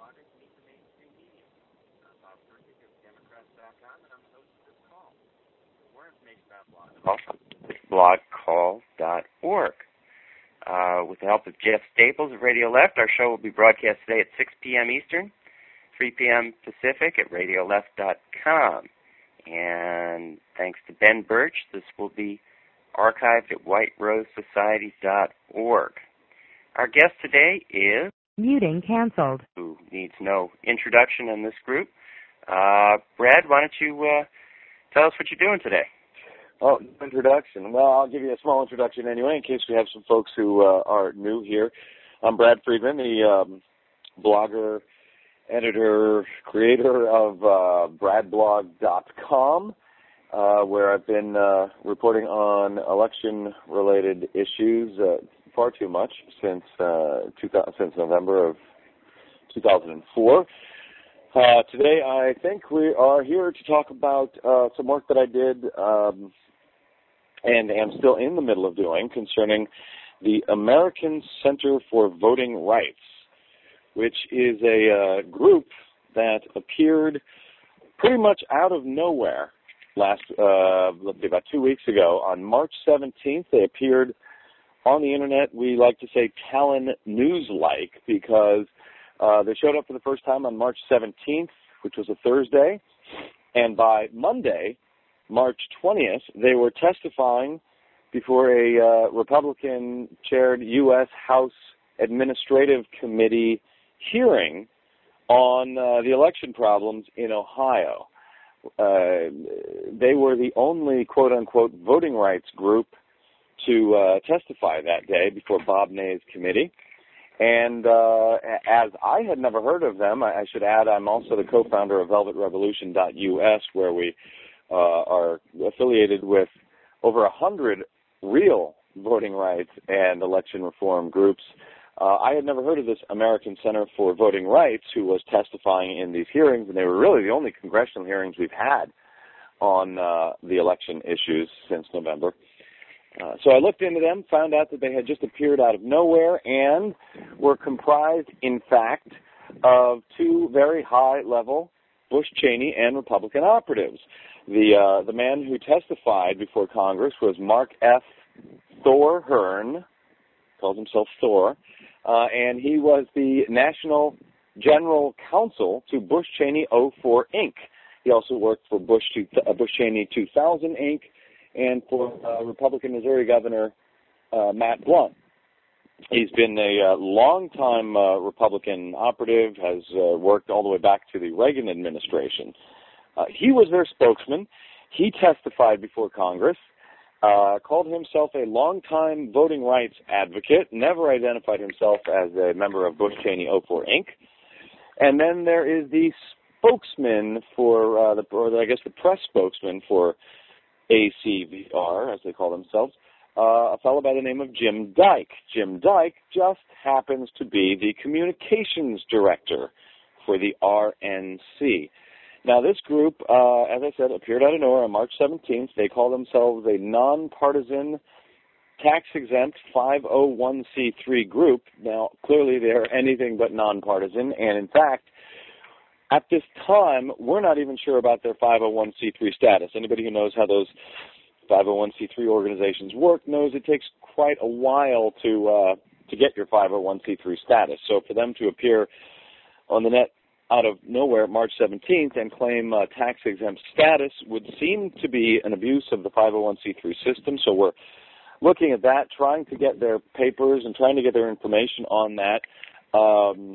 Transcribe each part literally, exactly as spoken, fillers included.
bloggers meet the mainstream media. I'm Bob Perkins of Democrats dot com, and I'm the host of this call. For more information about Blog Call, visit blog call dot org. Uh, with the help of Jeff Staples of Radio Left, our show will be broadcast today at six p.m. Eastern, three p.m. Pacific at radio left dot com. And thanks to Ben Birch, this will be archived at white rose society dot org. Our guest today is... Muting canceled. ...who needs no introduction in this group. Uh, Brad, why don't you uh, tell us what you're doing today? Oh, introduction. Well, I'll give you a small introduction anyway in case we have some folks who uh, are new here. I'm Brad Friedman, the um, blogger, editor, creator of uh, brad blog dot com, uh, where I've been uh, reporting on election-related issues uh, far too much since uh, two thousand, since November of two thousand four. Uh, today, I think we are here to talk about uh, some work that I did um, and am still in the middle of doing concerning the American Center for Voting Rights, which is a uh, group that appeared pretty much out of nowhere last, uh, let's see, about two weeks ago. On March seventeenth, they appeared on the Internet. We like to say Talon News-like because uh, they showed up for the first time on March seventeenth, which was a Thursday, and by Monday, March twentieth, they were testifying before a uh, Republican-chaired U S House Administrative Committee hearing on uh, the election problems in Ohio. Uh, they were the only quote-unquote voting rights group to uh, testify that day before Bob Ney's committee. And uh, as I had never heard of them, I, I should add I'm also the co-founder of velvet revolution dot U S, where we uh, are affiliated with over a hundred real voting rights and election reform groups. Uh, I had never heard of this American Center for Voting Rights, who was testifying in these hearings, and they were really the only congressional hearings we've had on uh, the election issues since November. Uh, so I looked into them, found out that they had just appeared out of nowhere and were comprised, in fact, of two very high-level Bush Cheney and Republican operatives. The uh, the man who testified before Congress was Mark F. Thor Hearn, calls himself Thor, uh, and he was the National General Counsel to Bush Cheney oh four Incorporated. He also worked for Bush, two, uh, Bush Cheney two thousand Incorporated and for uh, Republican Missouri Governor uh, Matt Blunt. He's been a uh, long-time uh, Republican operative, has uh, worked all the way back to the Reagan administration. Uh, he was their spokesman. He testified before Congress, uh, called himself a long-time voting rights advocate, never identified himself as a member of Bush Cheney oh four Incorporated. And then there is the spokesman for, uh, the, or I guess the press spokesman for A C V R, as they call themselves, uh, a fellow by the name of Jim Dyke. Jim Dyke just happens to be the communications director for the R N C. Now, this group, uh, as I said, appeared out of nowhere on March seventeenth. They call themselves a nonpartisan, tax-exempt five oh one c three group. Now, clearly they're anything but nonpartisan, and in fact, at this time, we're not even sure about their five oh one c three status. Anybody who knows how those five oh one c three organizations work knows it takes quite a while to uh, to get your five oh one c three status. So for them to appear on the net out of nowhere March seventeenth and claim uh, tax-exempt status would seem to be an abuse of the five oh one c three system. So we're looking at that, trying to get their papers and trying to get their information on that. Um,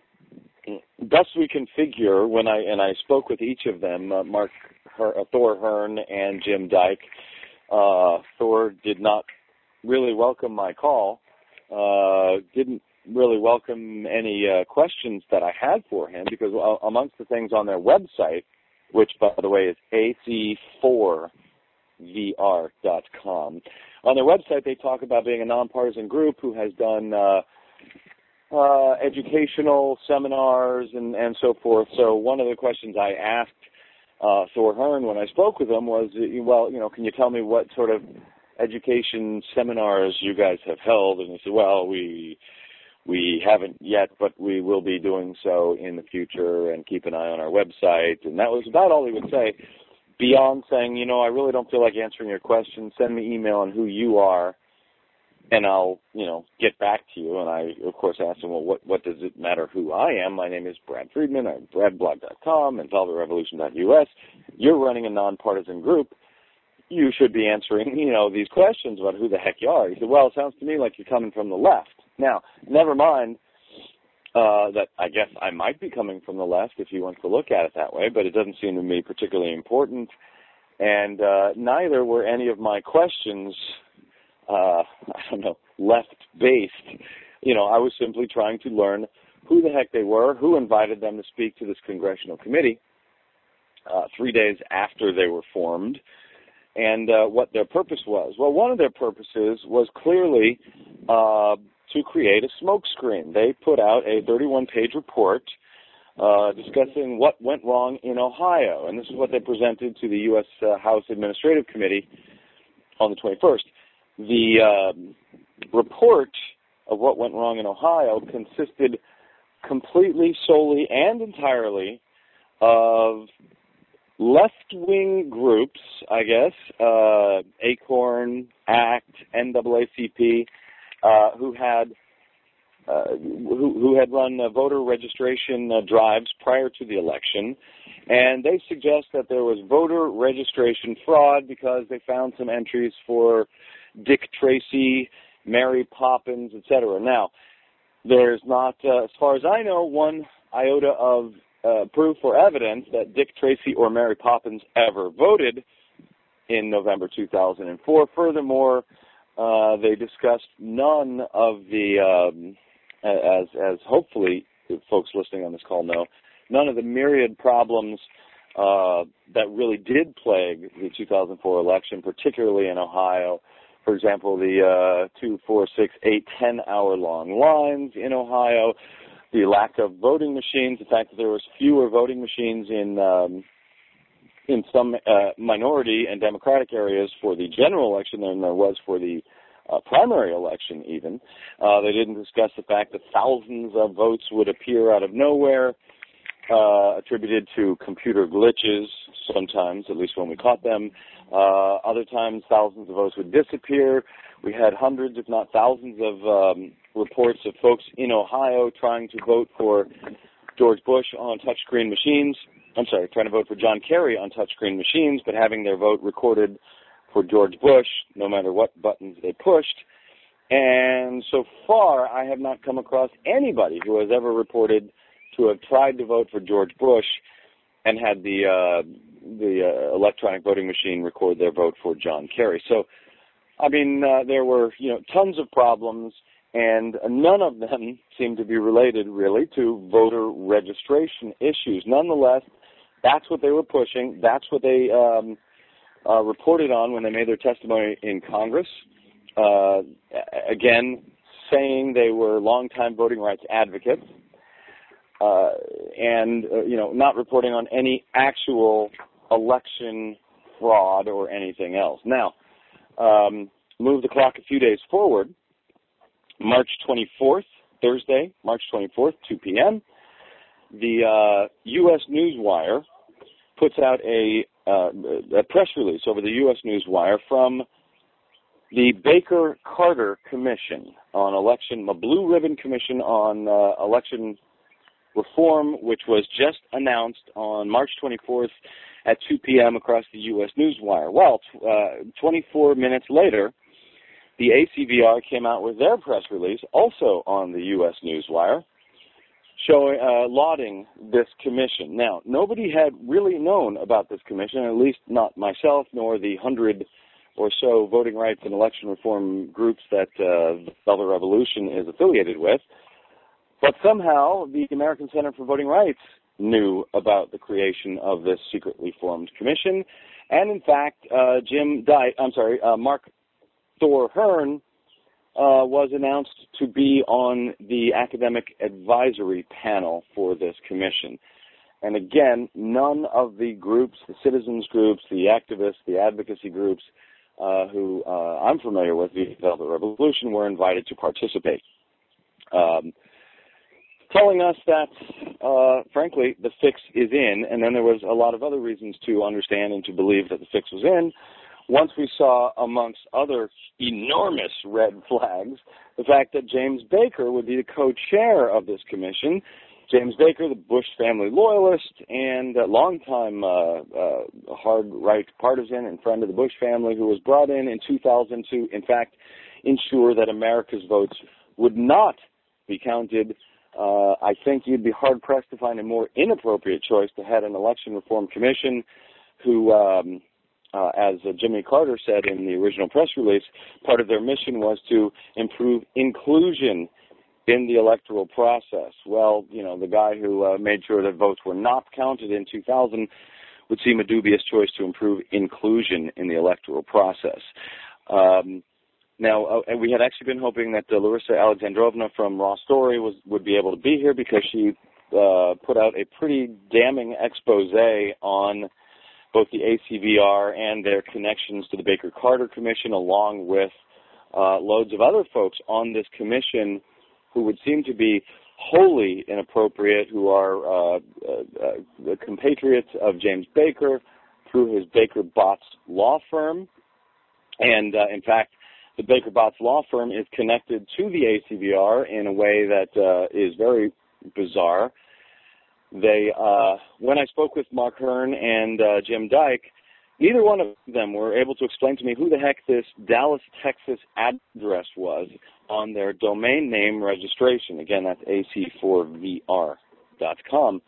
Best we can figure, when I and I spoke with each of them, uh, Mark Her, uh, Thor Hearn and Jim Dyke. Uh, Thor did not really welcome my call. Uh, didn't really welcome any uh, questions that I had for him because uh, amongst the things on their website, which by the way is A C four V R dot com, on their website they talk about being a nonpartisan group who has done. Uh, Uh, educational seminars and, and so forth. So one of the questions I asked uh, Thor Hearn when I spoke with him was, well, you know, can you tell me what sort of education seminars you guys have held? And he said, well, we We haven't yet, but we will be doing so in the future, and keep an eye on our website. And that was about all he would say, beyond saying, you know, I really don't feel like answering your question. Send me email on who you are, and I'll, you know, get back to you. And I, of course, asked him, well, what, what does it matter who I am? My name is Brad Friedman. I'm brad blog dot com and velvet revolution dot U S. You're running a nonpartisan group. You should be answering, you know, these questions about who the heck you are. He said, well, it sounds to me like you're coming from the left. Now, never mind uh, that I guess I might be coming from the left if he wants to look at it that way, but it doesn't seem to me particularly important. And uh, neither were any of my questions, uh, I don't know, left-based. You know, I was simply trying to learn who the heck they were, who invited them to speak to this congressional committee uh, three days after they were formed, and uh, what their purpose was. Well, one of their purposes was clearly uh, to create a smokescreen. They put out a thirty-one page report uh, discussing what went wrong in Ohio, and this is what they presented to the U S Uh, House Administrative Committee on the twenty-first. The uh, report of what went wrong in Ohio consisted completely, solely, and entirely of left-wing groups, I guess, uh, ACORN, ACT, N double A C P, uh, who had uh, who, who had run uh, voter registration uh, drives prior to the election, and they suggest that there was voter registration fraud because they found some entries for Dick Tracy, Mary Poppins, et cetera. Now, there's not, uh, as far as I know, one iota of Uh, proof or evidence that Dick Tracy or Mary Poppins ever voted in November two thousand four. Furthermore, uh, they discussed none of the, um, as, as hopefully folks listening on this call know, none of the myriad problems uh, that really did plague the two thousand four election, particularly in Ohio. For example, the uh, two, four, six, eight, ten hour long lines in Ohio, the lack of voting machines, the fact that there was fewer voting machines in um, in some uh, minority and Democratic areas for the general election than there was for the uh, primary election even. Uh, they didn't discuss the fact that thousands of votes would appear out of nowhere, uh, attributed to computer glitches sometimes, at least when we caught them. Uh, other times, thousands of votes would disappear. We had hundreds, if not thousands, of um, reports of folks in Ohio trying to vote for George Bush on touchscreen machines. I'm sorry, trying to vote for John Kerry on touchscreen machines, but having their vote recorded for George Bush, no matter what buttons they pushed. And so far, I have not come across anybody who has ever reported to have tried to vote for George Bush and had the uh, the uh, electronic voting machine record their vote for John Kerry. So, I mean, uh, there were, you know, tons of problems, and none of them seem to be related, really, to voter registration issues. Nonetheless, that's what they were pushing. That's what they um, uh, reported on when they made their testimony in Congress. Uh, again, saying they were longtime voting rights advocates, uh, and, uh, you know, not reporting on any actual election fraud or anything else. Now, um, move the clock a few days forward. March twenty-fourth, Thursday, March twenty-fourth, two p.m., the uh, U S Newswire puts out a, uh, a press release over the U S Newswire from the Baker-Carter Commission on Election, a Blue Ribbon Commission on uh, Election Reform, which was just announced on March twenty-fourth at two p.m. across the U S Newswire. Well, uh, twenty-four minutes later, the A C V R came out with their press release, also on the U S Newswire, showing, uh, lauding this commission. Now, nobody had really known about this commission, at least not myself, nor the hundred or so voting rights and election reform groups that uh, the Velvet Revolution is affiliated with. But somehow, the American Center for Voting Rights knew about the creation of this secretly formed commission, and in fact, uh, Jim Dyke, I'm sorry, uh, Mark Thor Hearn uh, was announced to be on the academic advisory panel for this commission. And again, none of the groups, the citizens groups, the activists, the advocacy groups uh, who uh, I'm familiar with, the Velvet Revolution, were invited to participate. Um, telling us that, uh, frankly, the fix is in, and then there was a lot of other reasons to understand and to believe that the fix was in. Once we saw, amongst other enormous red flags, the fact that James Baker would be the co-chair of this commission. James Baker, the Bush family loyalist and a longtime uh, uh, hard-right partisan and friend of the Bush family, who was brought in in two thousand to, in fact, ensure that America's votes would not be counted. Uh, I think you'd be hard-pressed to find a more inappropriate choice to head an election reform commission who... Um, Uh, as uh, Jimmy Carter said in the original press release, part of their mission was to improve inclusion in the electoral process. Well, you know, the guy who uh, made sure that votes were not counted in two thousand would seem a dubious choice to improve inclusion in the electoral process. Um, now, uh, we had actually been hoping that uh, Larissa Alexandrovna from Raw Story was, would be able to be here because she uh, put out a pretty damning expose on both the A C V R and their connections to the Baker-Carter Commission, along with uh, loads of other folks on this commission who would seem to be wholly inappropriate, who are uh, uh, uh, the compatriots of James Baker through his Baker-Botts law firm. And, uh, in fact, the Baker-Botts law firm is connected to the A C V R in a way that uh, is very bizarre. They, uh, when I spoke with Mark Hearn and uh, Jim Dyke, neither one of them were able to explain to me who the heck this Dallas, Texas address was on their domain name registration. Again, that's A C four V R dot com.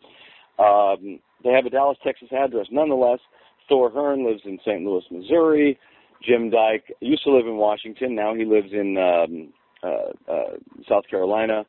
Um, they have a Dallas, Texas address. Nonetheless, Thor Hearn lives in Saint Louis, Missouri. Jim Dyke used to live in Washington. Now he lives in um, uh, uh, South Carolina.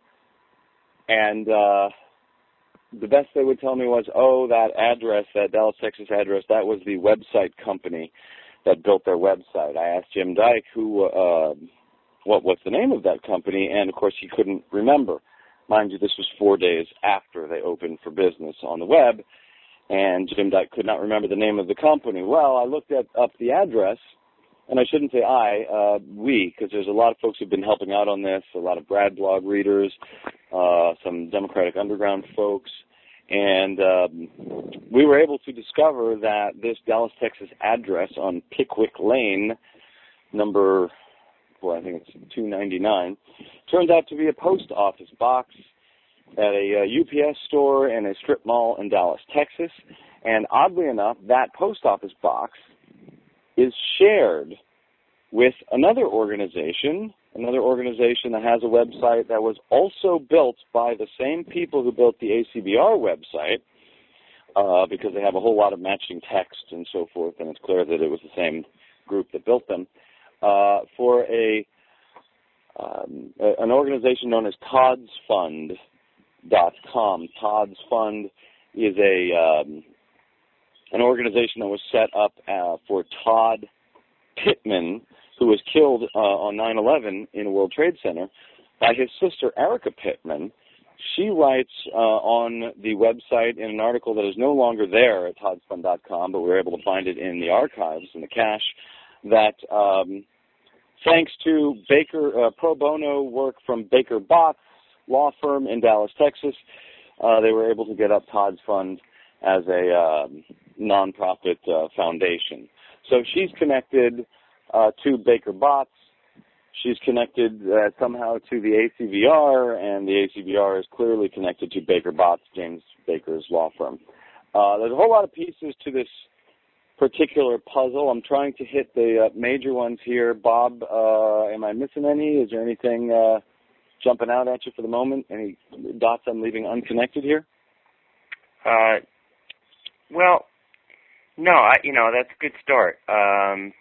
And... Uh, the best they would tell me was, oh, that address, that Dallas, Texas address, that was the website company that built their website. I asked Jim Dyke who, uh, what what's the name of that company, and of course he couldn't remember. Mind you, this was four days after they opened for business on the web, and Jim Dyke could not remember the name of the company. Well, I looked at, up the address, and I shouldn't say I, uh, we, because there's a lot of folks who've been helping out on this, a lot of Brad blog readers, uh, some Democratic Underground folks, and um, we were able to discover that this Dallas, Texas address on Pickwick Lane, number, boy, I think it's two ninety-nine, turns out to be a post office box at a uh, U P S store and a strip mall in Dallas, Texas, and oddly enough, that post office box is shared with another organization, another organization that has a website that was also built by the same people who built the A C B R website, uh, because they have a whole lot of matching text and so forth, and it's clear that it was the same group that built them, uh, for a, um, a an organization known as Todd's Fund dot com. Todd's Fund is a um, an organization that was set up uh, for Todd Pittman, who was killed uh, on nine eleven in a World Trade Center, by his sister, Erica Pittman. She writes uh, on the website in an article that is no longer there at Todds Fund dot com, but we were able to find it in the archives, in the cache, that um, thanks to Baker uh, pro bono work from Baker-Botts law firm in Dallas, Texas, uh, they were able to get up Todd's Fund as a um, nonprofit uh, foundation. So she's connected uh, to Baker-Botts. She's connected uh, somehow to the A C V R, and the A C V R is clearly connected to Baker-Botts, James Baker's law firm. Uh, there's a whole lot of pieces to this particular puzzle. I'm trying to hit the uh, major ones here. Bob, uh, am I missing any? Is there anything uh, jumping out at you for the moment? Any dots I'm leaving unconnected here? Uh, well, no, I, you know, that's a good start. Um,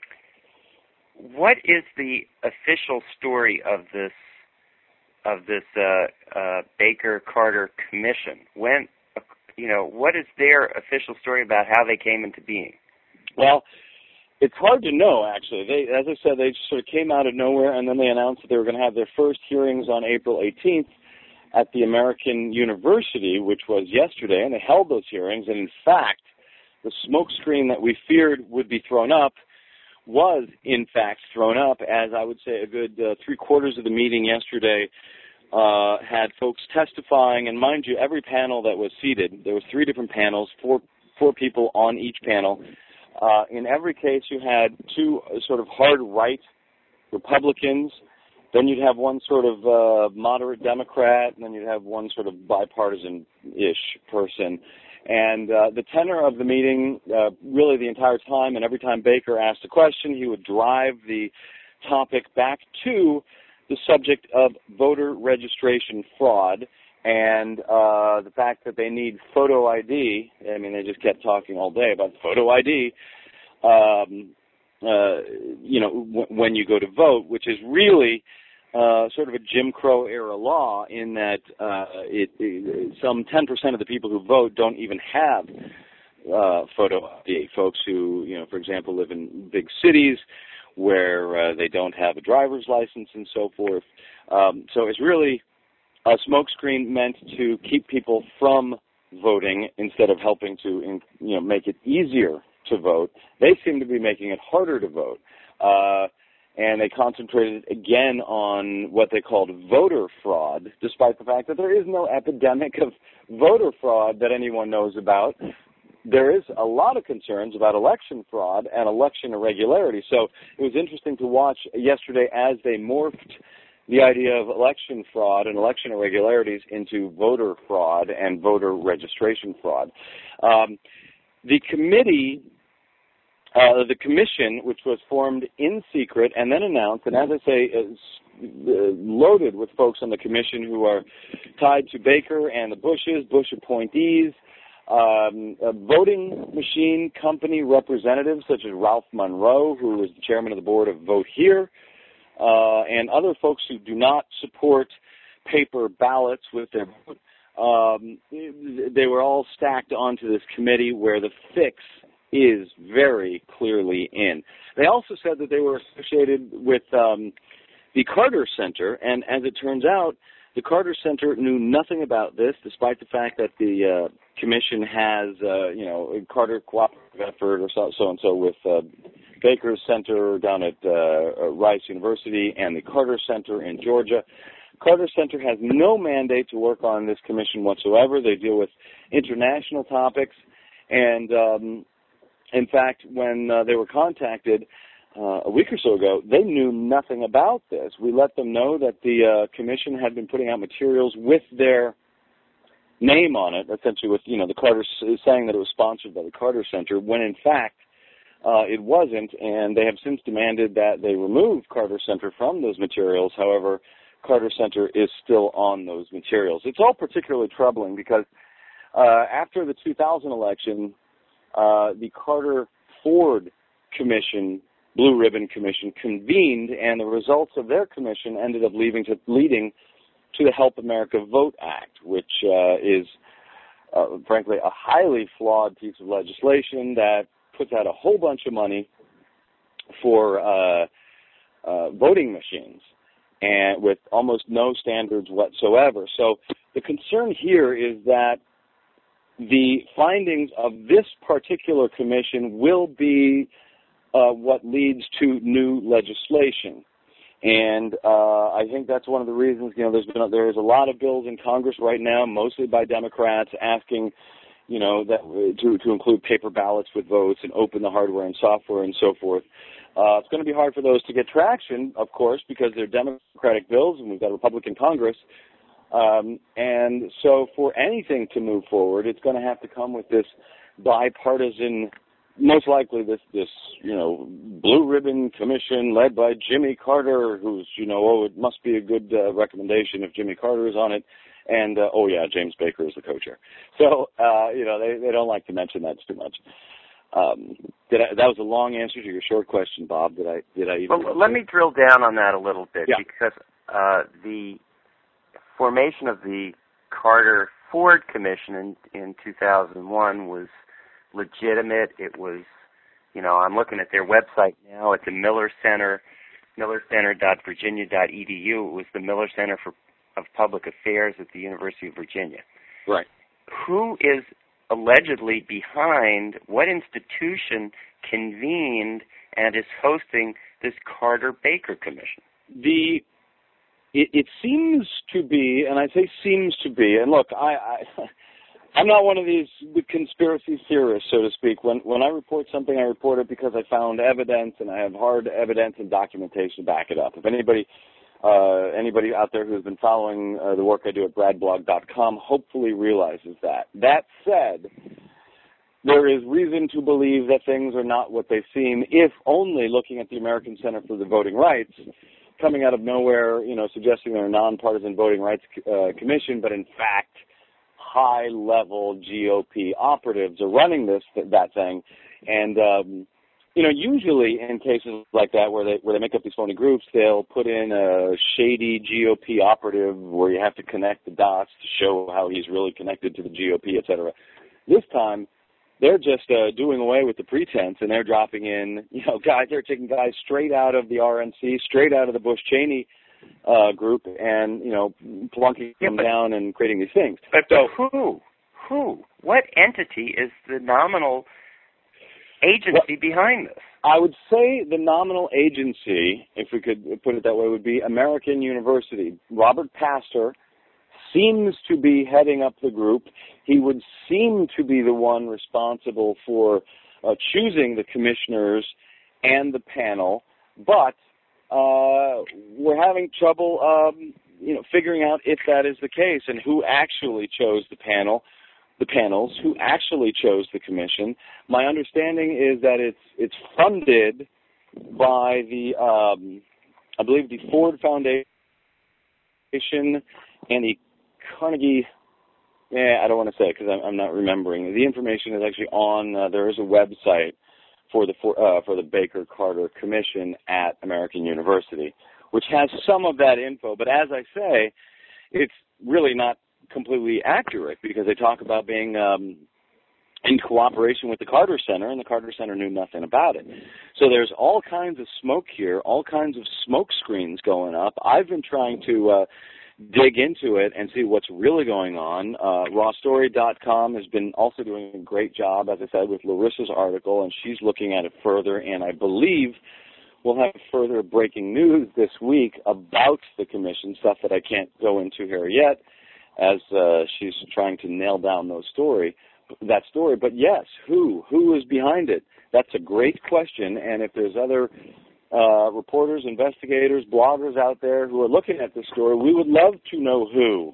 what is the official story of this of this uh, uh, Baker-Carter Commission? When, you know, what is their official story about how they came into being? Well, it's hard to know, actually. They, as I said, they just sort of came out of nowhere, and then they announced that they were going to have their first hearings on April eighteenth at the American University, which was yesterday, and they held those hearings, and in fact, the smokescreen that we feared would be thrown up was, in fact, thrown up, as I would say a good uh, three-quarters of the meeting yesterday uh, had folks testifying, and mind you, every panel that was seated, there was three different panels, four four people on each panel. Uh, in every case, you had two sort of hard right Republicans, then you'd have one sort of uh, moderate Democrat, and then you'd have one sort of bipartisan-ish person. And uh, the tenor of the meeting, uh, really the entire time, and every time Baker asked a question, he would drive the topic back to the subject of voter registration fraud and uh, the fact that they need photo I D. I mean, they just kept talking all day about photo I D, um, uh, you know, w- when you go to vote, which is really uh, sort of a Jim Crow era law in that uh, it, it, some ten percent of the people who vote don't even have uh, photo I D. Folks who, you know, for example, live in big cities where uh, they don't have a driver's license and so forth. Um, so it's really a smokescreen meant to keep people from voting instead of helping to, you know, make it easier to vote. They seem to be making it harder to vote. Uh, and they concentrated again on what they called voter fraud, despite the fact that there is no epidemic of voter fraud that anyone knows about. There is a lot of concerns about election fraud and election irregularity. So it was interesting to watch yesterday as they morphed the idea of election fraud and election irregularities into voter fraud and voter registration fraud. Um, the committee, uh, the commission, which was formed in secret and then announced, and as I say, is uh, loaded with folks on the commission who are tied to Baker and the Bushes, Bush appointees, Um, uh, voting machine company representatives such as Ralph Monroe, who is the chairman of the board of Vote Here, uh, and other folks who do not support paper ballots with their vote. Um, they were all stacked onto this committee where the fix is very clearly in. They also said that they were associated with um, the Carter Center, and as it turns out, the Carter Center knew nothing about this, despite the fact that the uh, commission has, uh, you know, a Carter Cooperative Effort or so, so and so with uh, Baker's Center down at uh, Rice University and the Carter Center in Georgia. Carter Center has no mandate to work on this commission whatsoever. They deal with international topics, and um, in fact, when uh, they were contacted Uh, a week or so ago, they knew nothing about this. We let them know that the uh, commission had been putting out materials with their name on it, essentially with, you know, the Carter, saying that it was sponsored by the Carter Center, when in fact uh, it wasn't, and they have since demanded that they remove Carter Center from those materials. However, Carter Center is still on those materials. It's all particularly troubling because uh, after the two thousand election, uh, the Carter-Ford Commission, Blue Ribbon Commission, convened, and the results of their commission ended up leading to, leading to the Help America Vote Act, which uh, is, uh, frankly, a highly flawed piece of legislation that puts out a whole bunch of money for uh, uh, voting machines, and with almost no standards whatsoever. So the concern here is that the findings of this particular commission will be Uh, what leads to new legislation, and uh, I think that's one of the reasons. You know, there's been a, there's a lot of bills in Congress right now, mostly by Democrats, asking, you know, that to to include paper ballots with votes and open the hardware and software and so forth. Uh, it's going to be hard for those to get traction, of course, because they're Democratic bills and we've got a Republican Congress. Um, and so, for anything to move forward, it's going to have to come with this bipartisan. Most likely this, this, you know, Blue Ribbon Commission led by Jimmy Carter, who's, you know, oh, it must be a good uh, recommendation if Jimmy Carter is on it. And, uh, oh, yeah, James Baker is the co-chair. So, uh, you know, they, they don't like to mention that too much. Um, did I, that was a long answer to your short question, Bob. Did I, did I even... Well, let me drill down on that a little bit, yeah. because uh, the formation of the Carter-Ford Commission in, in two thousand one was legitimate. It was, you know, I'm looking at their website now. It's the Miller Center, miller center dot virginia dot e d u. It was the Miller Center for of Public Affairs at the University of Virginia. Right. Who is allegedly behind, what institution convened and is hosting this Carter-Baker Commission? The it, it seems to be, and I say seems to be, and look, I, I, I'm not one of these conspiracy theorists, so to speak. When when I report something, I report it because I found evidence, and I have hard evidence and documentation to back it up. If anybody uh, anybody out there who's been following uh, the work I do at brad blog dot com hopefully realizes that. That said, there is reason to believe that things are not what they seem, if only looking at the American Center for the Voting Rights, coming out of nowhere, you know, suggesting they're a nonpartisan voting rights uh, commission, but in fact, high-level G O P operatives are running this that thing, and um, you know, usually in cases like that where they where they make up these phony groups, they'll put in a shady G O P operative where you have to connect the dots to show how he's really connected to the G O P, et cetera. This time, they're just uh, doing away with the pretense, and they're dropping in, you know, guys. They're taking guys straight out of the R N C, straight out of the Bush-Cheney uh, group, and you know, plunking yeah, them but, down and creating these things. But, so, but who? Who? What entity is the nominal agency well, behind this? I would say the nominal agency, if we could put it that way, would be American University. Robert Pastor seems to be heading up the group. He would seem to be the one responsible for uh, choosing the commissioners and the panel, but uh, we're having trouble, um, you know, figuring out if that is the case and who actually chose the panel, the panels, who actually chose the commission. My understanding is that it's it's funded by the, um, I believe, the Ford Foundation and the Carnegie. Yeah, I don't want to say it because I'm, I'm not remembering. The information is actually on. Uh, there is a website for the for, uh, for the Baker Carter Commission at American University, which has some of that info. But as I say, it's really not completely accurate because they talk about being um, in cooperation with the Carter Center, and the Carter Center knew nothing about it. So there's all kinds of smoke here, all kinds of smoke screens going up. I've been trying to uh, dig into it and see what's really going on. Uh, raw story dot com has been also doing a great job, as I said, with Larissa's article, and she's looking at it further, and I believe we'll have further breaking news this week about the commission, stuff that I can't go into here yet, as uh, she's trying to nail down those story, that story. But yes, who? Who is behind it? That's a great question, and if there's other uh, reporters, investigators, bloggers out there who are looking at this story, we would love to know who.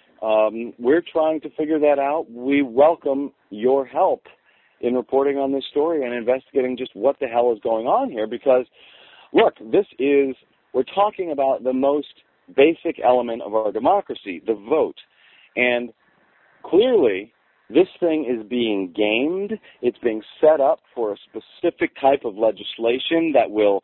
Um, we're trying to figure that out. We welcome your help in reporting on this story and investigating just what the hell is going on here, because, look, this is, we're talking about the most basic element of our democracy, the vote. And clearly, this thing is being gamed. It's being set up for a specific type of legislation that will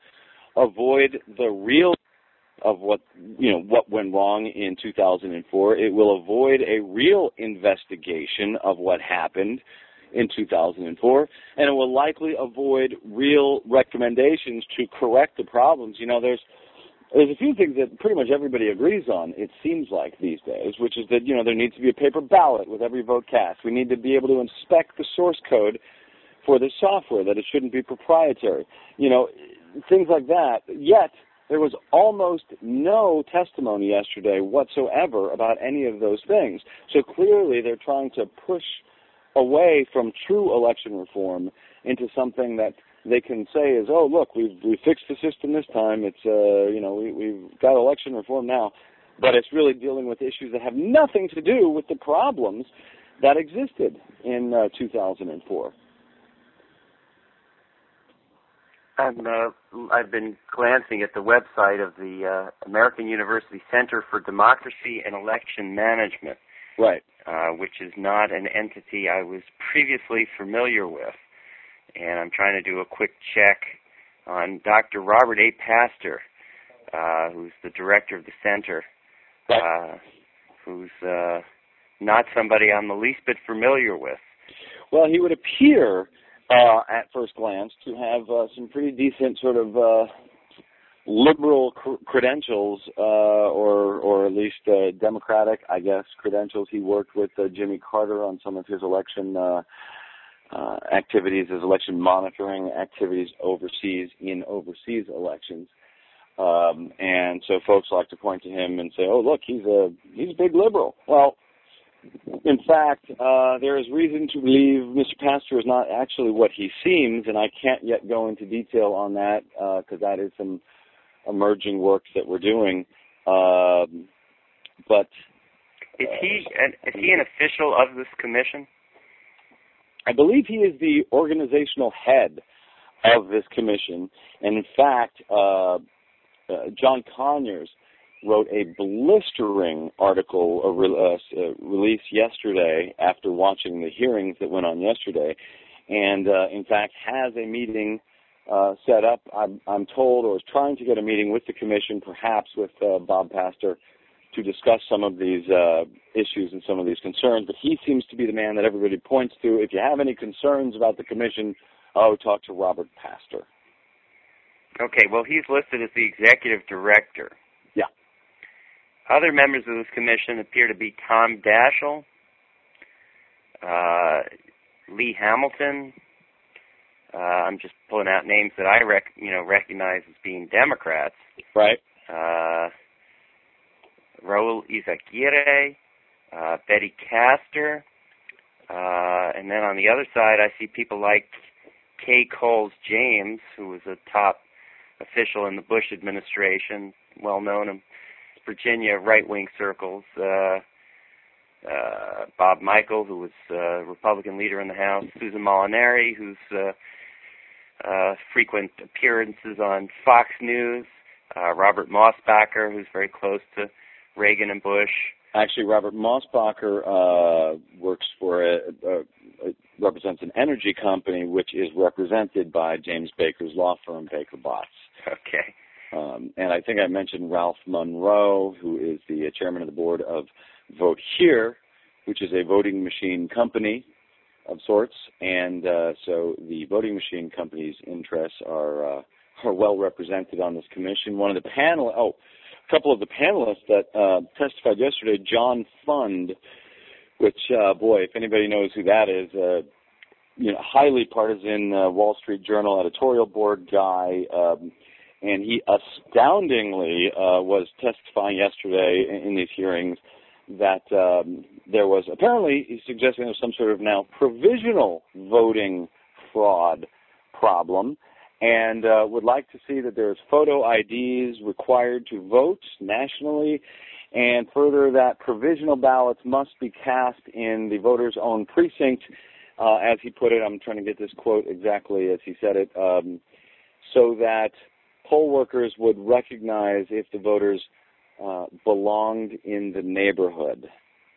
avoid the real of what, you know, what went wrong in two thousand four. It will avoid a real investigation of what happened in two thousand four, and it will likely avoid real recommendations to correct the problems. You know, there's There's a few things that pretty much everybody agrees on, it seems like, these days, which is that, you know, there needs to be a paper ballot with every vote cast. We need to be able to inspect the source code for the software, that it shouldn't be proprietary. You know, things like that. Yet, there was almost no testimony yesterday whatsoever about any of those things. So clearly they're trying to push away from true election reform into something that they can say is, oh, look, we've we fixed the system this time. It's, uh, you know, we, we've got election reform now. But it's really dealing with issues that have nothing to do with the problems that existed in uh, two thousand four. I'm, uh, I've been glancing at the website of the uh, American University Center for Democracy and Election Management, right? Uh, which is not an entity I was previously familiar with. And I'm trying to do a quick check on Doctor Robert A. Pastor, uh, who's the director of the center, uh, who's uh, not somebody I'm the least bit familiar with. Well, he would appear, uh, at first glance, to have uh, some pretty decent sort of uh, liberal cr- credentials, uh, or or at least uh, Democratic, I guess, credentials. He worked with uh, Jimmy Carter on some of his election uh Uh, activities, as election monitoring activities overseas in overseas elections. Um, and so folks like to point to him and say, oh, look, he's a he's a big liberal. Well, in fact, uh, there is reason to believe Mister Pastor is not actually what he seems, and I can't yet go into detail on that because uh, that is some emerging work that we're doing. Um, but is he an, is he an official of this commission? I believe he is the organizational head of this commission, and in fact, uh, uh, John Conyers wrote a blistering article uh, re- uh, uh, released yesterday after watching the hearings that went on yesterday, and uh, in fact has a meeting uh, set up, I'm, I'm told, or is trying to get a meeting with the commission, perhaps with uh, Bob Pastor, to discuss some of these uh, issues and some of these concerns. But he seems to be the man that everybody points to. If you have any concerns about the commission, oh, talk to Robert Pastor. Okay, well, he's listed as the executive director. Yeah. Other members of this commission appear to be Tom Daschle, uh, Lee Hamilton. Uh, I'm just pulling out names that I rec- you know recognize as being Democrats. Right. Uh, Raul Izaguirre, uh, Betty Castor, uh, and then on the other side I see people like Kay Coles James, who was a top official in the Bush administration, well known in Virginia right-wing circles. Uh, uh, Bob Michel, who was uh, Republican leader in the House. Susan Molinari, who's uh, uh, frequent appearances on Fox News. Uh, Robert Mosbacher, who's very close to Reagan and Bush. Actually, Robert Mosbacher uh, works for a, a, a represents an energy company which is represented by James Baker's law firm, Baker Botts. Okay. Um, and I think I mentioned Ralph Monroe, who is the uh, chairman of the board of Vote Here, which is a voting machine company of sorts. And uh, so the voting machine company's interests are uh, are well represented on this commission. One of the panel, oh, a couple of the panelists that uh, testified yesterday, John Fund, which, uh, boy, if anybody knows who that is, uh, you know, highly partisan uh, Wall Street Journal editorial board guy, um, and he astoundingly uh, was testifying yesterday in, in these hearings that um, there was, apparently he's suggesting there's some sort of now provisional voting fraud problem, and uh, would like to see that there's photo I Ds required to vote nationally, and further that provisional ballots must be cast in the voter's own precinct, uh, as he put it. I'm trying to get this quote exactly as he said it, um, so that poll workers would recognize if the voters uh, belonged in the neighborhood.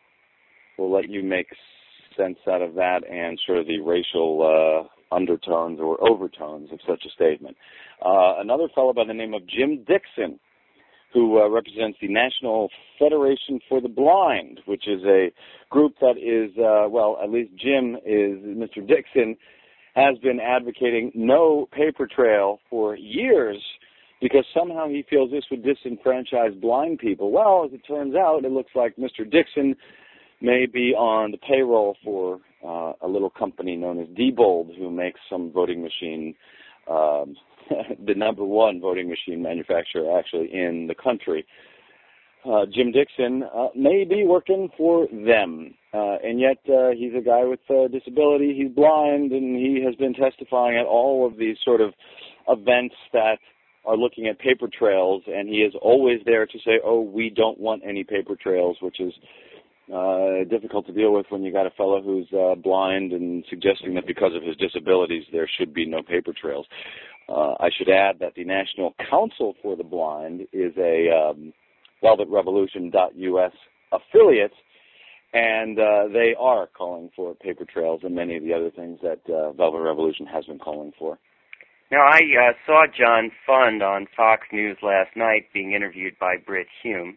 We'll let you make sense out of that and sort of the racial uh, undertones or overtones of such a statement. Uh, another fellow by the name of Jim Dixon, who uh, represents the National Federation for the Blind, which is a group that is, uh, well, at least Jim is, Mister Dixon, has been advocating no paper trail for years because somehow he feels this would disenfranchise blind people. Well, as it turns out, it looks like Mister Dixon may be on the payroll for uh, a little company known as Diebold, who makes some voting machine, um, the number one voting machine manufacturer actually in the country. Uh, Jim Dixon uh, may be working for them, uh, and yet uh, he's a guy with a disability. He's blind, and he has been testifying at all of these sort of events that are looking at paper trails, and he is always there to say, oh, we don't want any paper trails, which is uh, difficult to deal with when you got a fellow who's uh, blind and suggesting that because of his disabilities there should be no paper trails. Uh, I should add that the National Council for the Blind is a um, velvet revolution dot U S affiliate, and uh, they are calling for paper trails and many of the other things that uh, Velvet Revolution has been calling for. Now, I uh, saw John Fund on Fox News last night being interviewed by Britt Hume.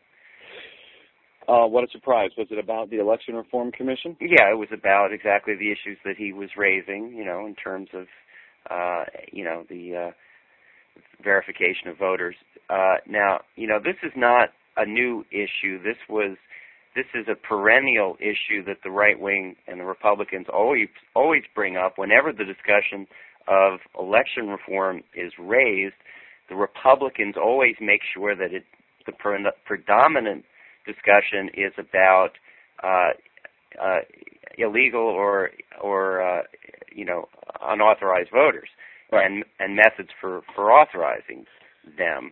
Uh, what a surprise. Was it about the Election Reform Commission? Yeah, it was about exactly the issues that he was raising, you know, in terms of, uh, you know, the uh, verification of voters. Uh, now, you know, this is not a new issue. This was, this is a perennial issue that the right wing and the Republicans always always bring up whenever the discussion of election reform is raised. the Republicans always make sure that it, the pre- predominant discussion is about uh, uh, illegal or or uh, you know unauthorized voters, right. and and methods for, for authorizing them.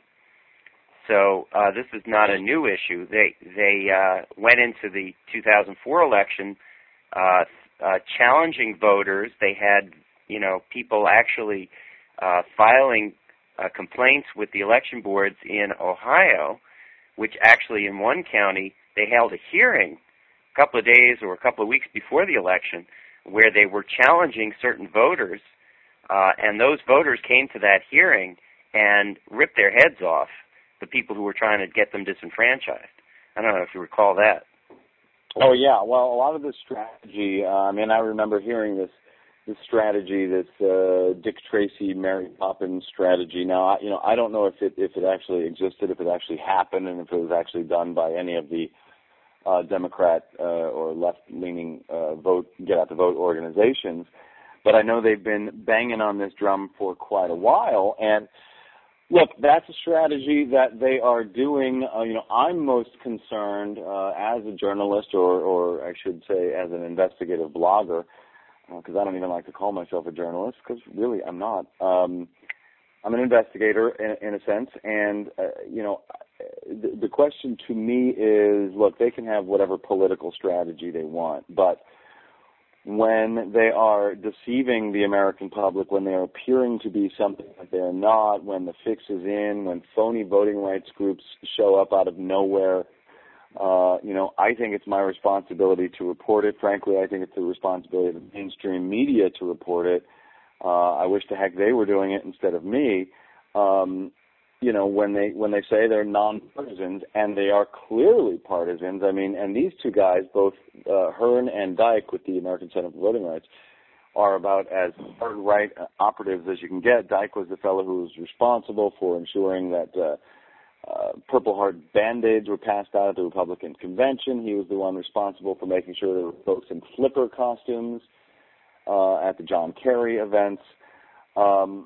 So uh, this is not a new issue. They they uh, went into the two thousand four election uh, uh, challenging voters. They had you know people actually uh, filing uh, complaints with the election boards in Ohio, which actually in one county they held a hearing a couple of days or a couple of weeks before the election where they were challenging certain voters, uh, and those voters came to that hearing and ripped their heads off, the people who were trying to get them disenfranchised. I don't know if you recall that. Oh, yeah. Well, a lot of this strategy, uh, I mean, I remember hearing this this strategy, this uh, Dick Tracy, Mary Poppins strategy. Now, I, you know, I don't know if it if it actually existed, if it actually happened, and if it was actually done by any of the uh, Democrat uh, or left-leaning uh, vote get-out-the-vote organizations. But I know they've been banging on this drum for quite a while, and look, that's a strategy that they are doing. Uh, you know, I'm most concerned uh, as a journalist, or, or I should say, as an investigative blogger, because uh, I don't even like to call myself a journalist, because really I'm not. Um, I'm an investigator in, in a sense, and uh, you know, the, the question to me is, look, they can have whatever political strategy they want, but when they are deceiving the American public, when they are appearing to be something that they're not, when the fix is in, when phony voting rights groups show up out of nowhere, uh, you know, I think it's my responsibility to report it. Frankly, I think it's the responsibility of the mainstream media to report it. Uh, I wish the heck they were doing it instead of me. Um, you know, when they when they say they're nonpartisans, and they are clearly partisans. I mean, and these two guys, both uh, Hearn and Dyke with the American Center for Voting Rights, are about as hard-right operatives as you can get. Dyke was the fellow who was responsible for ensuring that uh, uh, Purple Heart Band-Aids were passed out at the Republican convention. He was the one responsible for making sure there were folks in flipper costumes uh, at the John Kerry events. Um,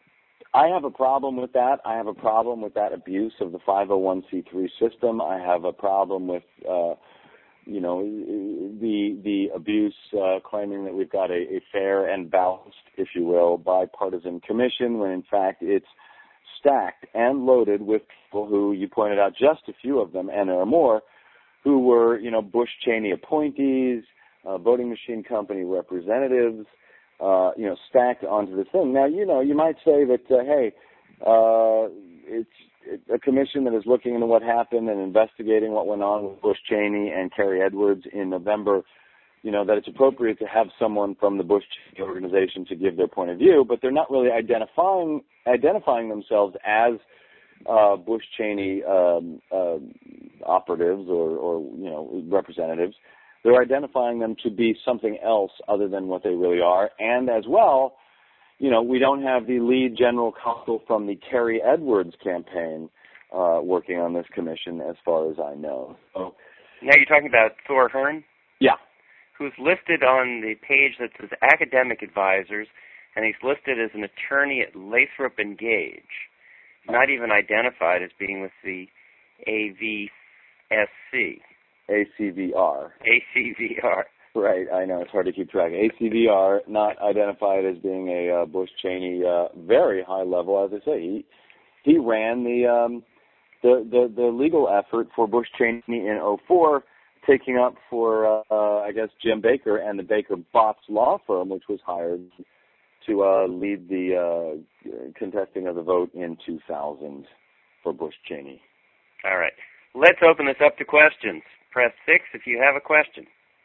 I have a problem with that. I have a problem with that abuse of the five oh one c three system. I have a problem with, uh, you know, the the abuse uh, claiming that we've got a, a fair and balanced, if you will, bipartisan commission, when in fact it's stacked and loaded with people who, you pointed out just a few of them, and there are more, who were, you know, Bush Cheney appointees, uh, voting machine company representatives, Uh, you know, stacked onto this thing. Now, you know, you might say that, uh, hey, uh, it's a commission that is looking into what happened and investigating what went on with Bush Cheney and Kerry Edwards in November, you know, that it's appropriate to have someone from the Bush Cheney organization to give their point of view, but they're not really identifying identifying themselves as uh, Bush Cheney um, uh, operatives or, or, you know, representatives. They're identifying them to be something else other than what they really are. And as well, you know, we don't have the lead general counsel from the Kerry Edwards campaign uh, working on this commission, as far as I know. So, now you're talking about Thor Hearn? Yeah. Who's listed on the page that says academic advisors, and he's listed as an attorney at Lathrop and Gage. He's not even identified as being with the A V S C. A C V R. A C V R. Right, I know, it's hard to keep track. A C V R, not identified as being a uh, Bush Cheney, uh, very high level, as I say. He he ran the, um, the the the legal effort for Bush Cheney in oh four, taking up for, uh, uh, I guess, Jim Baker and the Baker Botts law firm, which was hired to uh, lead the uh, contesting of the vote in two thousand for Bush Cheney. All right. Let's open this up to questions. Press six if you have a question.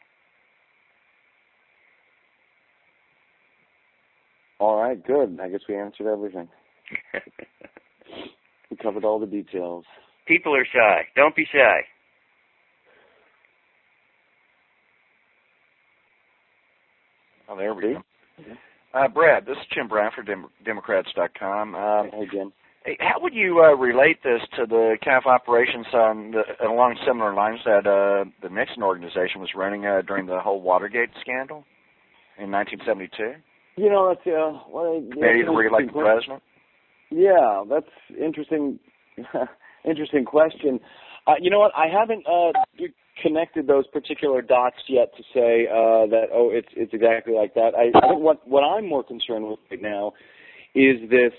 All right, good. I guess we answered everything. We covered all the details. People are shy. Don't be shy. Oh, there we go. Uh, Brad, this is Jim Brown for Dem- Democrats dot com. Um, hey, Jim. Hey, how would you uh, relate this to the kind of operations on the, along similar lines that uh, the Nixon organization was running uh, during the whole Watergate scandal in nineteen seventy-two? You know, that's uh, well, Maybe to re-elect the president. Yeah, that's interesting. Interesting question. Uh, you know what? I haven't uh, connected those particular dots yet to say uh, that. Oh, it's it's exactly like that. I, I think what what I'm more concerned with right now is this.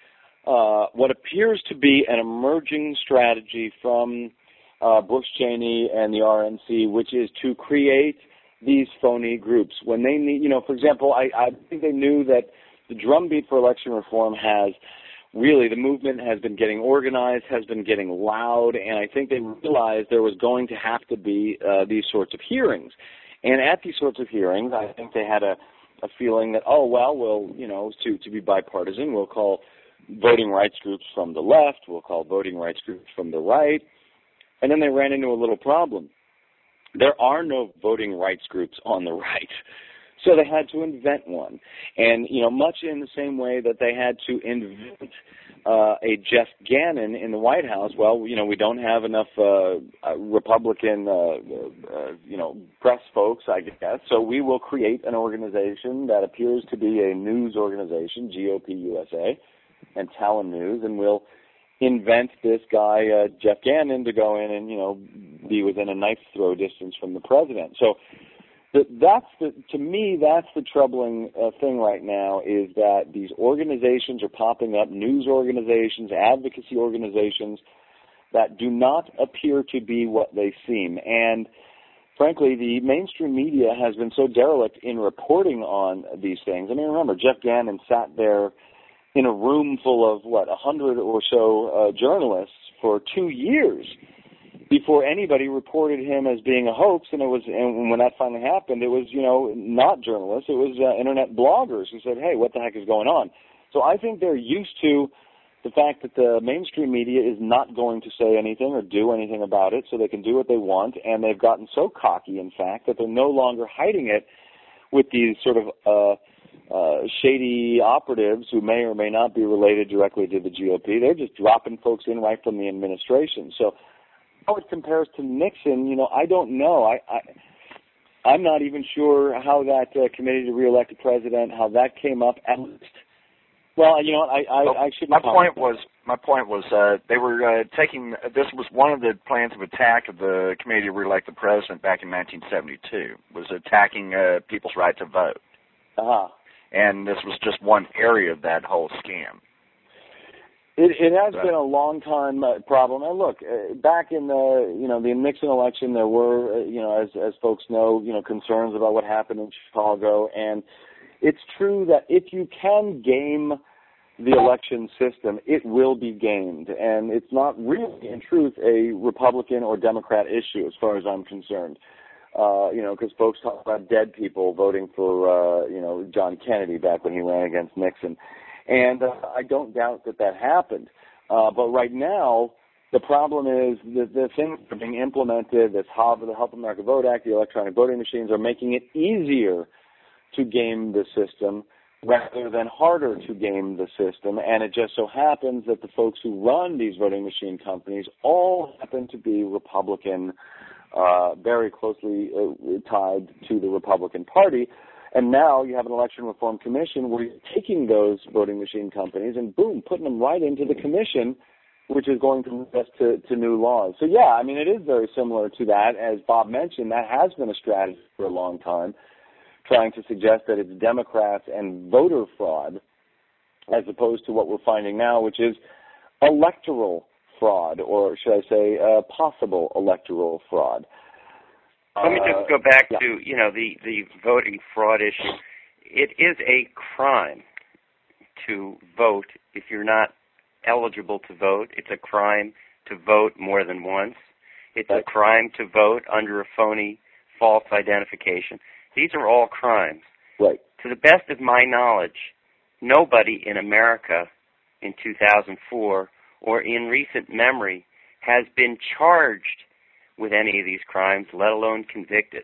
Uh, what appears to be an emerging strategy from uh, Bush Cheney and the R N C, which is to create these phony groups. When they need, you know, for example, I, I think they knew that the drumbeat for election reform has really, the movement has been getting organized, has been getting loud, and I think they realized there was going to have to be uh, these sorts of hearings. And at these sorts of hearings, I think they had a, a feeling that, oh, well, we'll, you know, to, to be bipartisan, we'll call voting rights groups from the left, we'll call voting rights groups from the right, and then they ran into a little problem. There are no voting rights groups on the right, so they had to invent one. And, you know, much in the same way that they had to invent uh, a Jeff Gannon in the White House, well, you know, we don't have enough uh, uh, Republican, uh, uh, you know, press folks, I guess, so we will create an organization that appears to be a news organization, G O P U S A, and Talon News, and we'll invent this guy, uh, Jeff Gannon, to go in and, you know, be within a knife's throw distance from the president. So the, that's the, to me, that's the troubling uh, thing right now, is that these organizations are popping up, news organizations, advocacy organizations, that do not appear to be what they seem. And frankly, the mainstream media has been so derelict in reporting on these things. I mean, remember, Jeff Gannon sat there in a room full of, what, a hundred or so uh, journalists for two years before anybody reported him as being a hoax. And it was, and when that finally happened, it was, you know, not journalists, it was uh, internet bloggers who said, hey, what the heck is going on? So I think they're used to the fact that the mainstream media is not going to say anything or do anything about it, so they can do what they want, and they've gotten so cocky, in fact, that they're no longer hiding it with these sort of uh, uh, shady operatives who may or may not be related directly to the G O P. They're just dropping folks in right from the administration. So how it compares to Nixon, you know, I don't know. I, I, I'm not even sure how that uh, committee to re-elect a president, how that came up. At least, well, you know, I, I, well, I shouldn't. My point was, my point was, uh, they were uh, taking. This was one of the plans of attack of the committee to re-elect the president back in nineteen seventy-two. Was attacking uh, people's right to vote. Uh-huh. And this was just one area of that whole scam. It, it has but, been a long time uh, problem. And look, uh, back in the you know the Nixon election, there were uh, you know as as folks know you know concerns about what happened in Chicago, and it's true that if you can game the election system, it will be gamed, and it's not really, in truth, a Republican or Democrat issue as far as I'm concerned. Uh, you know, because folks talk about dead people voting for, uh, you know, John Kennedy back when he ran against Nixon. And uh, I don't doubt that that happened. Uh, but right now, the problem is that the things that are being implemented, this HAVA, the Help America Vote Act, the electronic voting machines, are making it easier to game the system rather than harder to game the system. And it just so happens that the folks who run these voting machine companies all happen to be Republican, Uh, very closely uh, tied to the Republican Party. And now you have an election reform commission where you're taking those voting machine companies and, boom, putting them right into the commission, which is going to lead us to, to new laws. So, yeah, I mean, it is very similar to that. As Bob mentioned, that has been a strategy for a long time, trying to suggest that it's Democrats and voter fraud as opposed to what we're finding now, which is electoral fraud, or should I say uh, possible electoral fraud. Let me just go back uh, yeah. to, you know, the, the voting fraud issue. It is a crime to vote if you're not eligible to vote. It's a crime to vote more than once. It's right. a crime to vote under a phony false identification. These are all crimes. Right. To the best of my knowledge, nobody in America in two thousand four or in recent memory has been charged with any of these crimes, let alone convicted.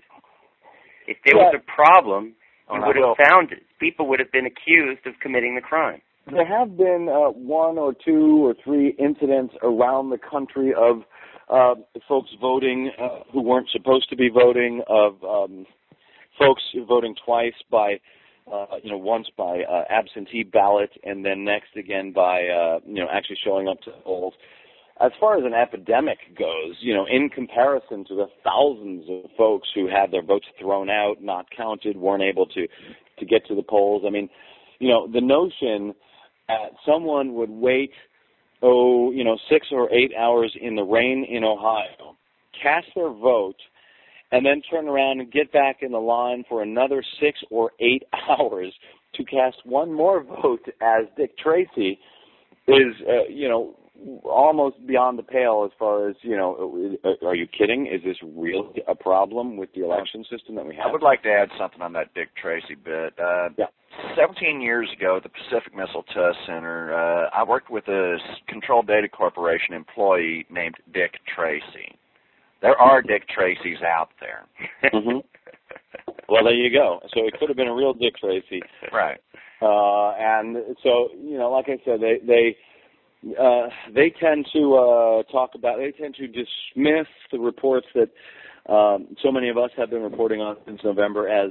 If there yeah. was a problem, you would have found it. People would have been accused of committing the crime. There have been uh, one or two or three incidents around the country of uh, folks voting uh, who weren't supposed to be voting, of um, folks voting twice by uh, you know, once by uh, absentee ballot and then next again by, uh, you know, actually showing up to the polls. As far as an epidemic goes, you know, in comparison to the thousands of folks who had their votes thrown out, not counted, weren't able to, to get to the polls, I mean, you know, the notion that someone would wait, oh, you know, six or eight hours in the rain in Ohio, cast their vote, and then turn around and get back in the line for another six or eight hours to cast one more vote as Dick Tracy is, uh, you know, almost beyond the pale as far as, you know, are you kidding? Is this really a problem with the election system that we have? I would like to add something on that Dick Tracy bit. Uh, yeah. seventeen years ago at the Pacific Missile Test Center, uh, I worked with a Control Data Corporation employee named Dick Tracy. There are Dick Tracys out there. mm-hmm. Well, there you go. So it could have been a real Dick Tracy. Right. Uh, and so, you know, like I said, they... they Uh, they tend to uh, talk about, they tend to dismiss the reports that um, so many of us have been reporting on since November as,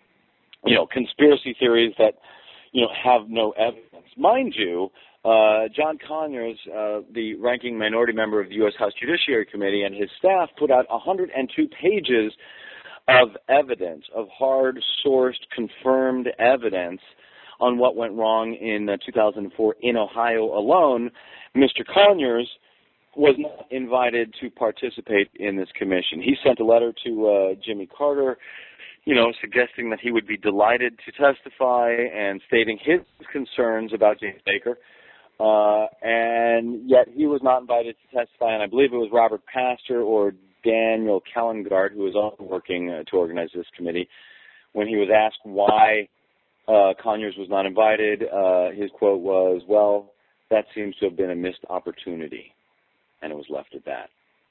you know, conspiracy theories that, you know, have no evidence. Mind you, uh, John Conyers, uh, the ranking minority member of the U S House Judiciary Committee, and his staff put out one hundred two pages of evidence, of hard-sourced, confirmed evidence on what went wrong in uh, two thousand four in Ohio alone. Mister Conyers was not invited to participate in this commission. He sent a letter to uh, Jimmy Carter, you know, suggesting that he would be delighted to testify and stating his concerns about James Baker. Uh, and yet he was not invited to testify, and I believe it was Robert Pastor or Daniel Kellengard, who was also working uh, to organize this committee, when he was asked why Uh, Conyers was not invited. Uh, his quote was, well, that seems to have been a missed opportunity. And it was left at that.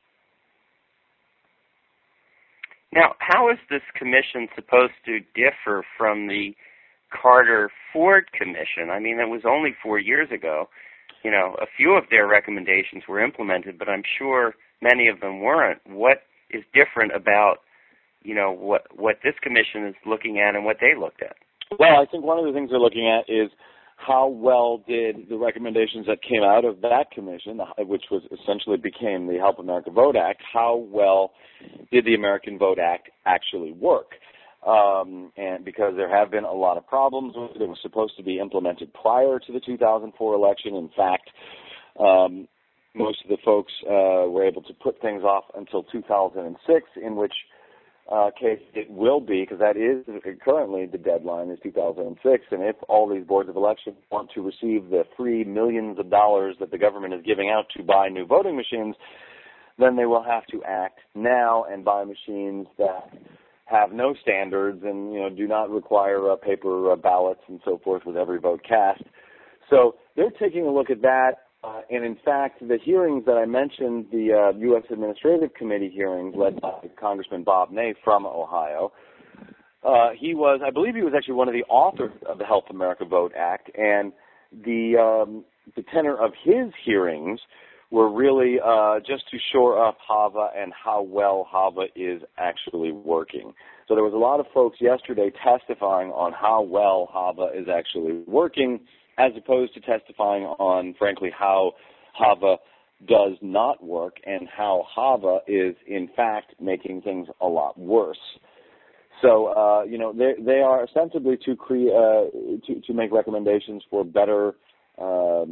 Now, how is this commission supposed to differ from the Carter-Ford Commission? I mean, it was only four years ago. You know, a few of their recommendations were implemented, but I'm sure many of them weren't. What is different about, you know, what, what this commission is looking at and what they looked at? Well, I think one of the things they're looking at is how well did the recommendations that came out of that commission, which was essentially became the Help America Vote Act, how well did the American Vote Act actually work? Um, and because there have been a lot of problems with it, it was supposed to be implemented prior to the two thousand four election. In fact, um, most of the folks uh, were able to put things off until two thousand six, in which Uh, case it will be, because that is currently the deadline is two thousand six, and if all these boards of election want to receive the free millions of dollars that the government is giving out to buy new voting machines, then they will have to act now and buy machines that have no standards and, you know, do not require uh, paper uh, ballots and so forth with every vote cast. So they're taking a look at that. Uh, and in fact, the hearings that I mentioned, the uh, U S Administrative Committee hearings led by Congressman Bob Ney from Ohio, uh, he was, I believe he was actually one of the authors of the Help America Vote Act, and the, um, the tenor of his hearings were really uh, just to shore up HAVA and how well HAVA is actually working. So there was a lot of folks yesterday testifying on how well HAVA is actually working, as opposed to testifying on, frankly, how HAVA does not work and how HAVA is, in fact, making things a lot worse. So, uh, you know, they, they are ostensibly to, cre- uh, to to make recommendations for better, um,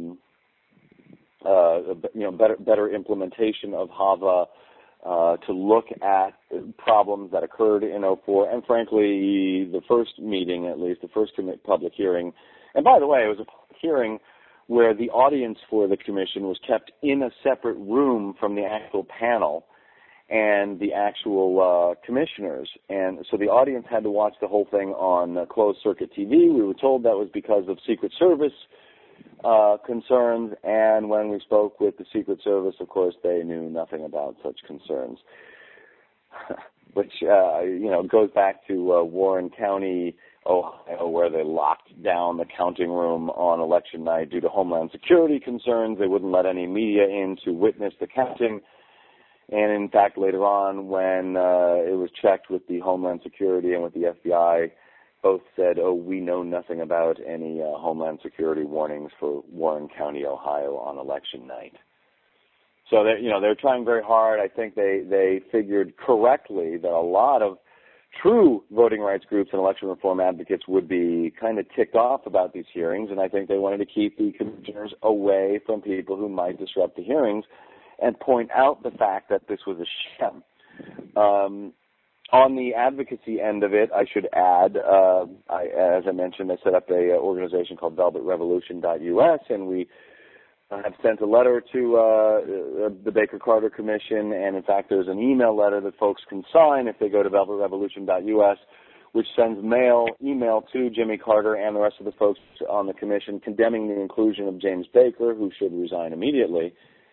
uh, you know, better better implementation of HAVA, uh, to look at problems that occurred in oh four, and frankly, the first meeting, at least the first public hearing. And by the way, it was a public hearing where the audience for the commission was kept in a separate room from the actual panel and the actual uh, commissioners. And so the audience had to watch the whole thing on uh, closed-circuit T V. We were told that was because of Secret Service uh, concerns, and when we spoke with the Secret Service, of course, they knew nothing about such concerns, which, uh, you know, goes back to uh, Warren County, Ohio, where they locked down the counting room on election night due to Homeland Security concerns. They wouldn't let any media in to witness the counting. And in fact, later on, when uh, it was checked with the Homeland Security and with the F B I both said, oh, we know nothing about any uh, Homeland Security warnings for Warren County, Ohio on election night. So, they, you know, they're trying very hard. I think they, they figured correctly that a lot of true voting rights groups and election reform advocates would be kind of ticked off about these hearings, and I think they wanted to keep the commissioners away from people who might disrupt the hearings and point out the fact that this was a sham. Um, on the advocacy end of it, I should add, uh, I, as I mentioned, I set up a, a organization called velvet revolution dot U S, and we have sent a letter to uh, the Baker Carter Commission, and in fact there's an email letter that folks can sign if they go to velvet revolution dot U S, which sends mail, email to Jimmy Carter and the rest of the folks on the commission condemning the inclusion of James Baker, who should resign immediately,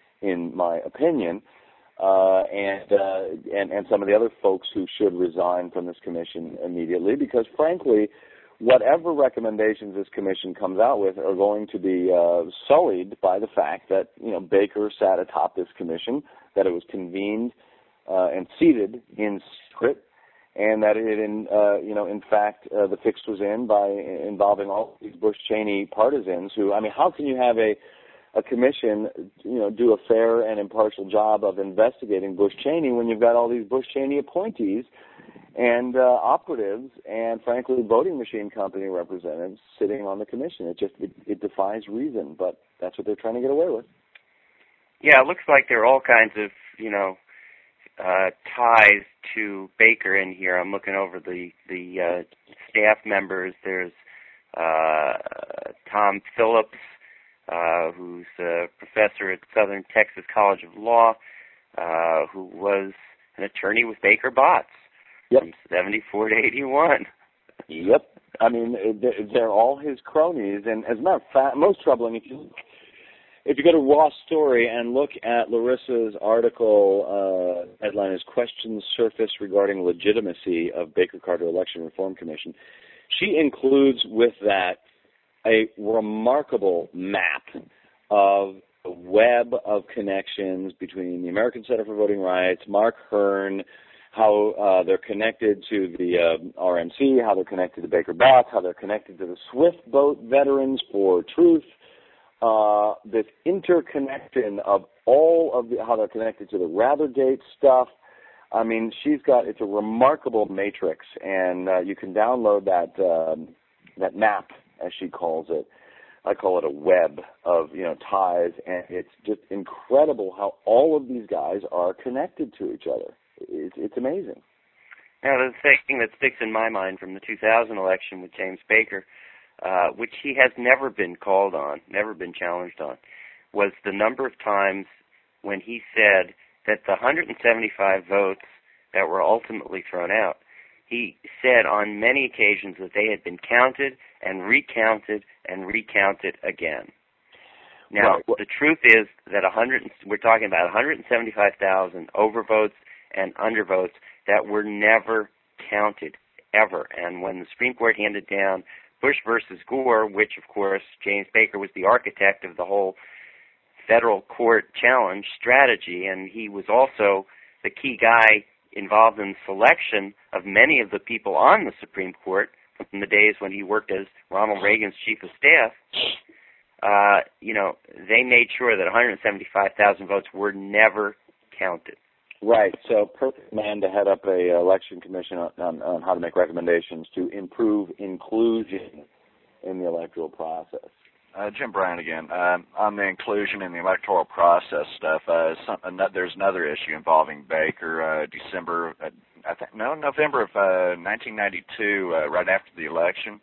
in my opinion, uh, and, uh, and and some of the other folks who should resign from this commission immediately, because frankly, whatever recommendations this commission comes out with are going to be uh, sullied by the fact that, you know, Baker sat atop this commission, that it was convened uh, and seated in secret, and that it, in uh, you know, in fact, uh, the fix was in by involving all these Bush-Cheney partisans. Who, I mean, how can you have a a commission, you know, do a fair and impartial job of investigating Bush-Cheney when you've got all these Bush-Cheney appointees and uh, operatives and, frankly, voting machine company representatives sitting on the commission? It just it, it defies reason, but that's what they're trying to get away with. Yeah, it looks like there are all kinds of, you know, uh, ties to Baker in here. I'm looking over the the uh, staff members. There's uh, Tom Phillips, uh, who's a professor at Southern Texas College of Law, uh, who was an attorney with Baker Botts. Yep. From seventy-four to eighty-one. Yep. I mean, they're all his cronies. And as a matter of fact, most troubling, if you if you go to Raw Story and look at Larissa's article, uh, headline is Questions Surface Regarding Legitimacy of Baker Carter Election Reform Commission, she includes with that a remarkable map of the web of connections between the American Center for Voting Rights, Mark Hearn, how uh, they're connected to the uh, R N C, how they're connected to Baker Botts, how they're connected to the Swift Boat Veterans for Truth, uh, this interconnection of all of the, how they're connected to the Rathergate stuff. I mean, she's got, it's a remarkable matrix, and uh, you can download that um, that map, as she calls it. I call it a web of, you know, ties, and it's just incredible how all of these guys are connected to each other. It's, it's amazing. Now, the thing that sticks in my mind from the two thousand election with James Baker, uh, which he has never been called on, never been challenged on, was the number of times when he said that the one hundred seventy-five votes that were ultimately thrown out, he said on many occasions that they had been counted and recounted and recounted again. Now, well, the truth is that one hundred, we're talking about one hundred seventy-five thousand overvotes and undervotes that were never counted, ever. And when the Supreme Court handed down Bush versus Gore, which, of course, James Baker was the architect of the whole federal court challenge strategy, and he was also the key guy involved in the selection of many of the people on the Supreme Court from the days when he worked as Ronald Reagan's chief of staff. Uh, you know, they made sure that one hundred seventy-five thousand votes were never counted. Right. So, perfect man to head up a election commission on, on, on how to make recommendations to improve inclusion in the electoral process. Uh, Jim Bryant again. Um, on the inclusion in the electoral process stuff, uh, some, uh, there's another issue involving Baker. Uh, December, uh, I think, no, November of uh, nineteen ninety-two, uh, right after the election.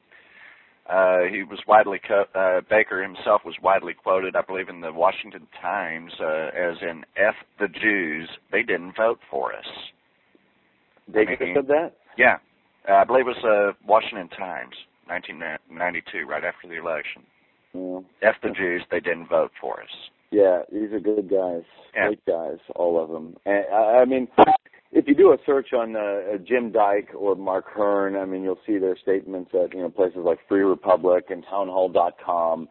Uh, he was widely co- uh, Baker himself was widely quoted, I believe, in the Washington Times uh, as in "F the Jews, they didn't vote for us." Baker I mean, said that? Yeah, uh, I believe it was uh, Washington Times, nineteen ninety-two, right after the election. Yeah. F the Jews, they didn't vote for us. Yeah, these are good guys, yeah. great guys, all of them. And I mean, if you do a search on uh, Jim Dyke or Mark Hearn, I mean, you'll see their statements at, you know, places like Free Republic and townhall dot com.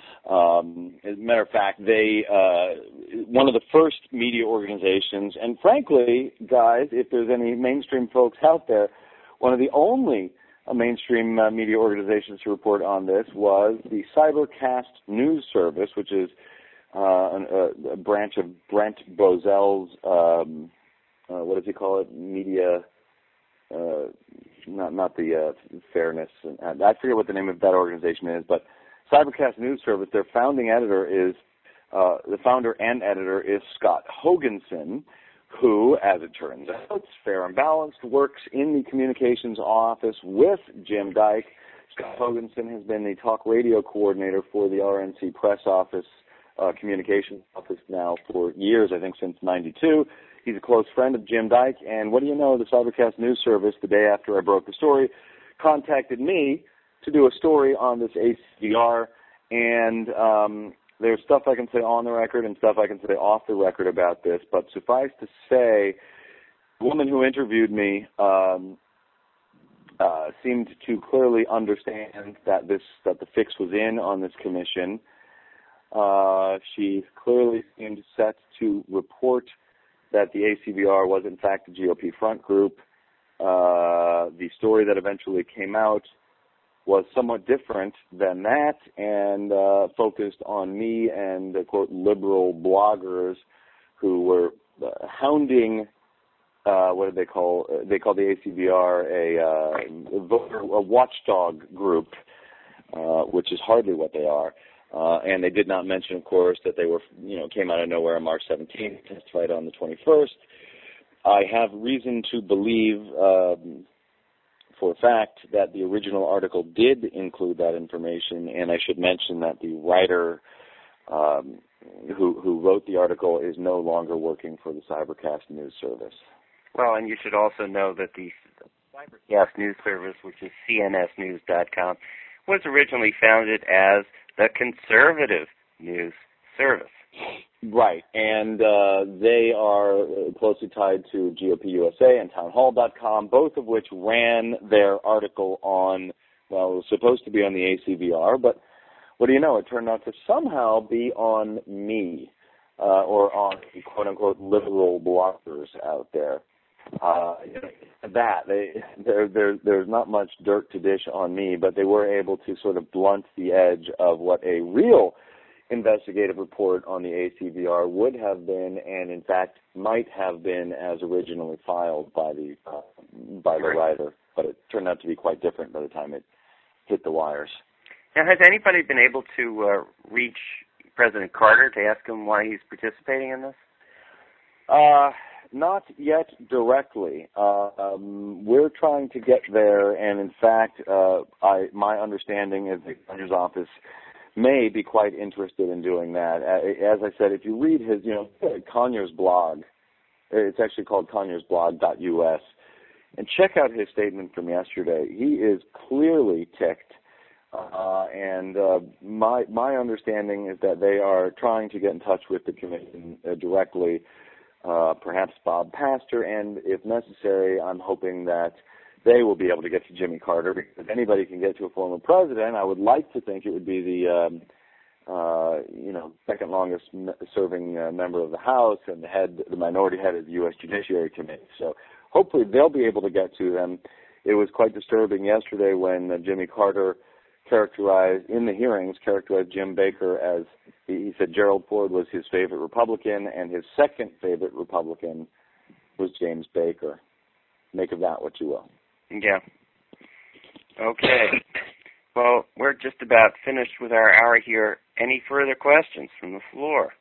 Um, as a matter of fact, they uh, one of the first media organizations, and frankly, guys, if there's any mainstream folks out there, one of the only uh, mainstream uh, media organizations to report on this was the Cybercast News Service, which is uh, an, uh, a branch of Brent Bozell's, um, uh, what does he call it, media, uh, not not the uh, fairness, and I forget what the name of that organization is, but Cybercast News Service, their founding editor is, uh, the founder and editor is Scott Hoganson, who, as it turns out, fair and balanced, works in the communications office with Jim Dyke. Scott Hoganson has been the talk radio coordinator for the R N C press office, uh, communications office now for years, I think since ninety-two. He's a close friend of Jim Dyke, and what do you know, the Cybercast News Service, the day after I broke the story, contacted me to do a story on this A C V R, and um, there's stuff I can say on the record and stuff I can say off the record about this, but suffice to say, the woman who interviewed me um, uh, seemed to clearly understand that this that the fix was in on this commission. Uh, she clearly seemed set to report that the A C V R was in fact a G O P front group. Uh, the story that eventually came out was somewhat different than that and uh, focused on me and, uh, quote, liberal bloggers who were uh, hounding, uh, what did they call, uh, they call the A C V R a, uh, a, voter, a watchdog group, uh, which is hardly what they are. Uh, and they did not mention, of course, that they were, you know, came out of nowhere on March seventeenth, testified on the twenty-first. I have reason to believe, um, for a fact, that the original article did include that information, and I should mention that the writer um, who, who wrote the article is no longer working for the Cybercast News Service. Well, and you should also know that the Cybercast News Service, which is C N S news dot com, was originally founded as the Conservative News Service. Right, and uh, they are closely tied to G O P U S A and town hall dot com, both of which ran their article on, well, it was supposed to be on the A C V R, but what do you know, it turned out to somehow be on me, uh, or on the quote-unquote liberal bloggers out there. Uh, that, they, there, there, there's not much dirt to dish on me, but they were able to sort of blunt the edge of what a real investigative report on the A C V R would have been, and in fact might have been, as originally filed by the uh, by the writer. But it turned out to be quite different by the time it hit the wires. Now, has anybody been able to uh, reach President Carter to ask him why he's participating in this? Uh, not yet directly. Uh, um, we're trying to get there, and in fact, uh, I my understanding is the Governor's office may be quite interested in doing that. As I said, if you read his, you know, Conyers blog, it's actually called conyers blog dot U S, and check out his statement from yesterday. He is clearly ticked, uh, and uh, my my understanding is that they are trying to get in touch with the commission uh, directly, uh, perhaps Bob Pastor, and if necessary, I'm hoping that they will be able to get to Jimmy Carter, because if anybody can get to a former president, I would like to think it would be the, um, uh, you know, second longest serving uh, member of the House and the head, the minority head of the U S Judiciary Committee. So hopefully they'll be able to get to them. It was quite disturbing yesterday when uh, Jimmy Carter characterized, in the hearings, characterized Jim Baker as, he, he said Gerald Ford was his favorite Republican and his second favorite Republican was James Baker. Make of that what you will. Yeah. Okay. Well, we're just about finished with our hour here. Any further questions from the floor?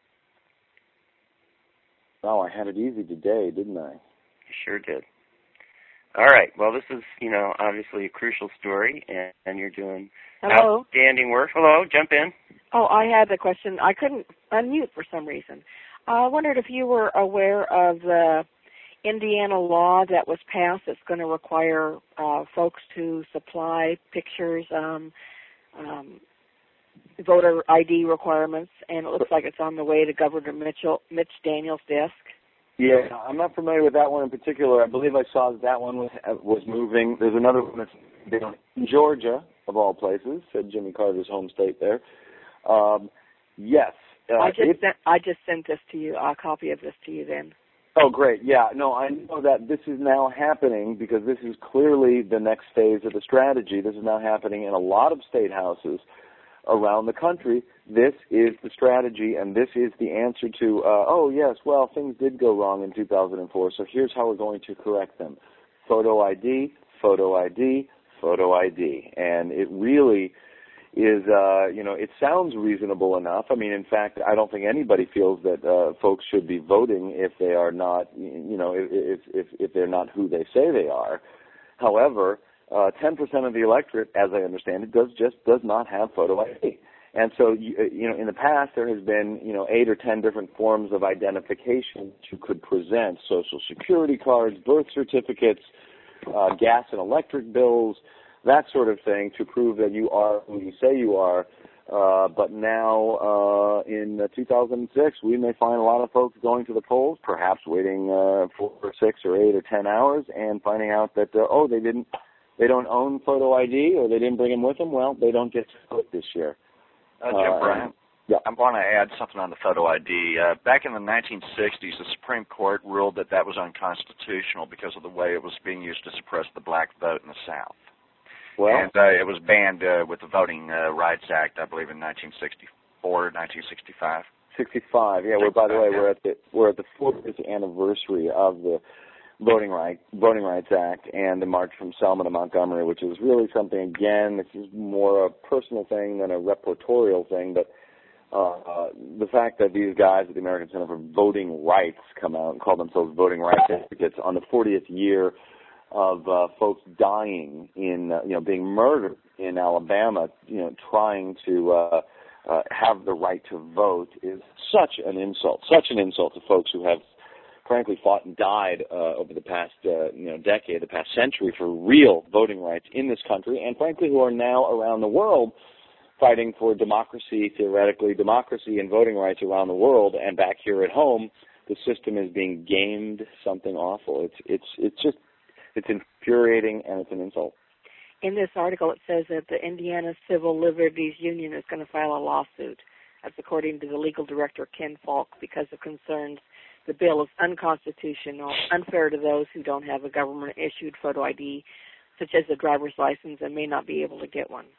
Oh, I had it easy today, didn't I? You sure did. All right. Well, this is, you know, obviously a crucial story, and, and you're doing Hello? outstanding work. Hello, jump in. Oh, I had a question. I couldn't unmute for some reason. I wondered if you were aware of the Indiana law that was passed that's going to require uh, folks to supply pictures, um, um, voter I D requirements, and it looks like it's on the way to Governor Mitchell, Mitch Daniels' desk. Yeah, I'm not familiar with that one in particular. I believe I saw that that one was was moving. There's another one that's been in Georgia, of all places, said Jimmy Carter's home state there. Um, yes. Uh, I just sent, I just sent this to you, a copy of this to you then. Oh, great. Yeah, no, I know that this is now happening because this is clearly the next phase of the strategy. This is now happening in a lot of state houses around the country. This is the strategy, and this is the answer to, uh, oh, yes, well, things did go wrong in two thousand four, so here's how we're going to correct them. Photo I D, photo I D, photo I D. And it really is, uh, you know, it sounds reasonable enough. I mean, in fact, I don't think anybody feels that uh, folks should be voting if they are not, you know, if, if, if they're not who they say they are. However, uh, ten percent of the electorate, as I understand it, does just does not have photo I D. And so, you, you know, in the past, there has been, you know, eight or ten different forms of identification that you could present: Social Security cards, birth certificates, uh, gas and electric bills, that sort of thing, to prove that you are who you say you are. Uh, but now, uh, in uh, two thousand six, we may find a lot of folks going to the polls, perhaps waiting uh, four or six or eight or ten hours, and finding out that uh, oh, they didn't, they don't own photo I D, or they didn't bring them with them. Well, they don't get to vote this year. Uh, Jim uh, Bryant, yeah. I want to add something on the photo I D. Uh, back in the nineteen sixties, the Supreme Court ruled that that was unconstitutional because of the way it was being used to suppress the black vote in the South. Well, and uh, it was banned uh, with the Voting uh, Rights Act, I believe, in nineteen sixty-four, nineteen sixty-five. sixty-five, yeah. Well, by the way, yeah. we're at the we're at the fortieth anniversary of the Voting Right Voting Rights Act and the March from Selma to Montgomery, which is really something. Again, this is more a personal thing than a reportorial thing, but uh, the fact that these guys at the American Center for Voting Rights come out and call themselves voting rights advocates on the fortieth year of uh, folks dying in, uh, you know, being murdered in Alabama, you know, trying to uh, uh, have the right to vote is such an insult, such an insult to folks who have, frankly, fought and died uh, over the past, uh, you know, decade, the past century for real voting rights in this country, and frankly, who are now around the world fighting for democracy, theoretically democracy and voting rights around the world, and back here at home, the system is being gamed, something awful. It's it's it's just. It's infuriating, and it's an insult. In this article, it says that the Indiana Civil Liberties Union is going to file a lawsuit. That's according to the legal director, Ken Falk, because of concerns the bill is unconstitutional, unfair to those who don't have a government-issued photo I D, such as a driver's license, and may not be able to get one.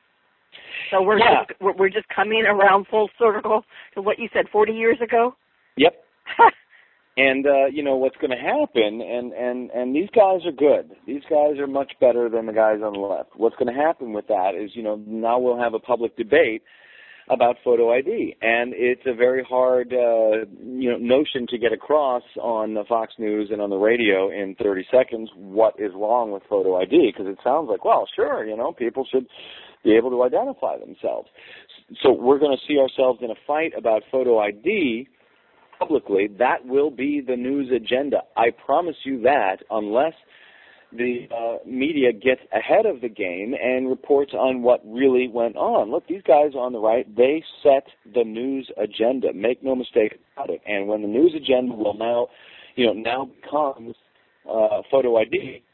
So we're yeah. just, we're just coming around full circle to what you said forty years ago? Yep. And, uh, you know, what's going to happen, and, and, and these guys are good. These guys are much better than the guys on the left. What's going to happen with that is, you know, now we'll have a public debate about photo I D. And it's a very hard, uh, you know, notion to get across on the Fox News and on the radio in thirty seconds what is wrong with photo I D, because it sounds like, well, sure, you know, people should be able to identify themselves. So we're going to see ourselves in a fight about photo I D publicly. That will be the news agenda. I promise you that, unless the uh, media gets ahead of the game and reports on what really went on. Look, these guys on the right, they set the news agenda. Make no mistake about it. And when the news agenda will now, you know, now becomes uh, photo I D,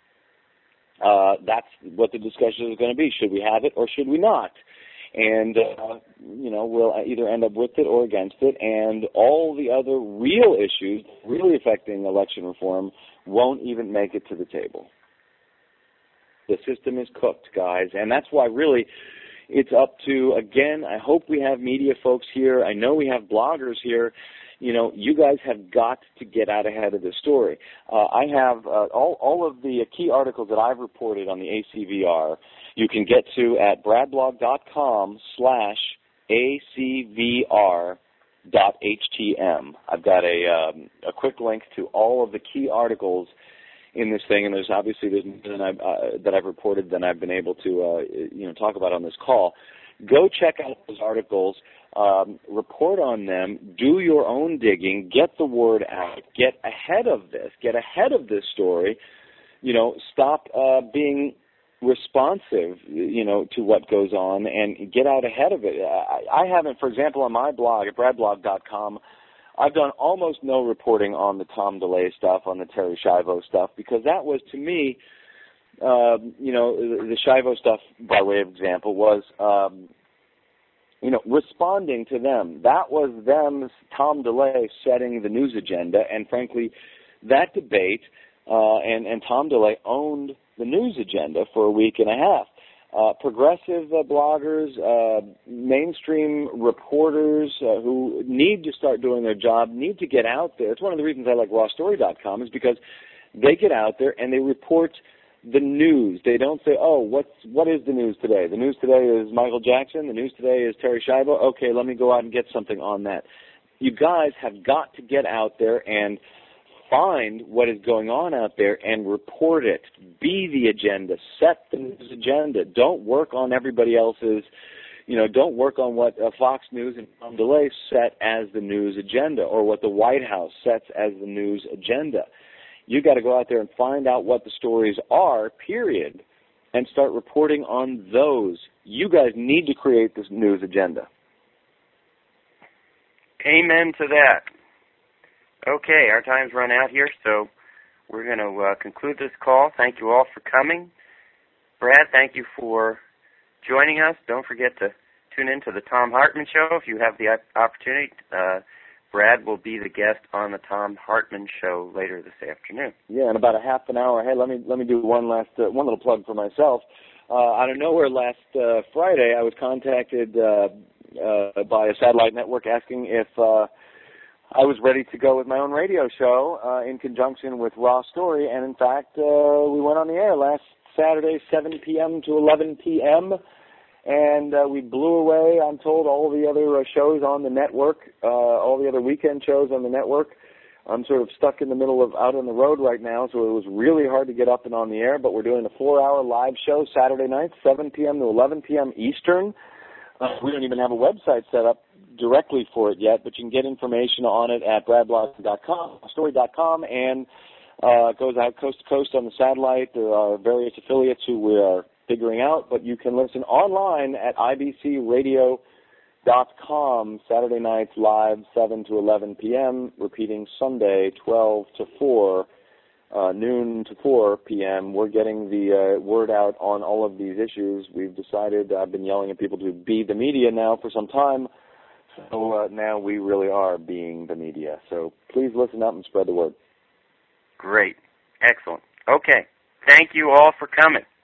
uh, that's what the discussion is going to be. Should we have it or should we not? And, uh, you know, we'll either end up with it or against it, and all the other real issues really affecting election reform won't even make it to the table. The system is cooked, guys, and that's why really it's up to, again, I hope we have media folks here. I know we have bloggers here. You know, you guys have got to get out ahead of this story. Uh, I have uh, all, all of the key articles that I've reported on the A C V R you can get to at bradblog.com slash ACVR dot HTM. I've got a, um, a quick link to all of the key articles in this thing, and there's obviously there's more than I've, uh, that I've reported than I've been able to uh, you know talk about on this call. Go check out those articles, um, report on them, do your own digging, get the word out, get ahead of this, get ahead of this story. You know, stop uh, being responsive, you know, to what goes on, and get out ahead of it. I, I haven't, for example, on my blog at bradblog dot com, I've done almost no reporting on the Tom DeLay stuff, on the Terry Schiavo stuff, because that was, to me, uh, you know, the Schiavo stuff, by way of example, was, um, you know, responding to them. That was them, Tom DeLay, setting the news agenda, and frankly, that debate, uh, and, and Tom DeLay owned the news agenda for a week and a half. Uh, progressive uh, bloggers, uh, mainstream reporters uh, who need to start doing their job, need to get out there. It's one of the reasons I like raw story dot com is because they get out there and they report the news. They don't say, oh, what's, what is the news today? The news today is Michael Jackson. The news today is Terri Schiavo. Okay, let me go out and get something on that. You guys have got to get out there and find what is going on out there and report it. Be the agenda. Set the news agenda. Don't work on everybody else's, you know, don't work on what uh, Fox News and Tom DeLay set as the news agenda or what the White House sets as the news agenda. You got to go out there and find out what the stories are, period, and start reporting on those. You guys need to create this news agenda. Amen to that. Okay, our time's run out here, so we're going to uh, conclude this call. Thank you all for coming. Brad, thank you for joining us. Don't forget to tune in to the Thom Hartmann Show if you have the opportunity. Uh, Brad will be the guest on the Thom Hartmann Show later this afternoon. Yeah, in about a half an hour. Hey, let me let me do one last uh, one little plug for myself. Uh, out of nowhere, last uh, Friday, I was contacted uh, uh, by a satellite network asking if uh, I was ready to go with my own radio show uh, in conjunction with Raw Story, and in fact, uh, we went on the air last Saturday, seven p.m. to eleven p.m., and uh, we blew away, I'm told, all the other uh, shows on the network, uh, all the other weekend shows on the network. I'm sort of stuck in the middle of out on the road right now, so it was really hard to get up and on the air, but we're doing a four-hour live show Saturday night, seven p.m. to eleven p.m. Eastern. Uh, we don't even have a website set up directly for it yet, but you can get information on it at brad blog dot com, story dot com, and uh, it goes out coast to coast on the satellite. There are various affiliates who we are figuring out, but you can listen online at I B C radio dot com, Saturday nights live, seven to eleven p.m., repeating Sunday, twelve to four, uh, noon to four p.m. We're getting the uh, word out on all of these issues. We've decided, I've been yelling at people to be the media now for some time, so uh, now we really are being the media. So please listen up and spread the word. Great. Excellent. Okay. Thank you all for coming.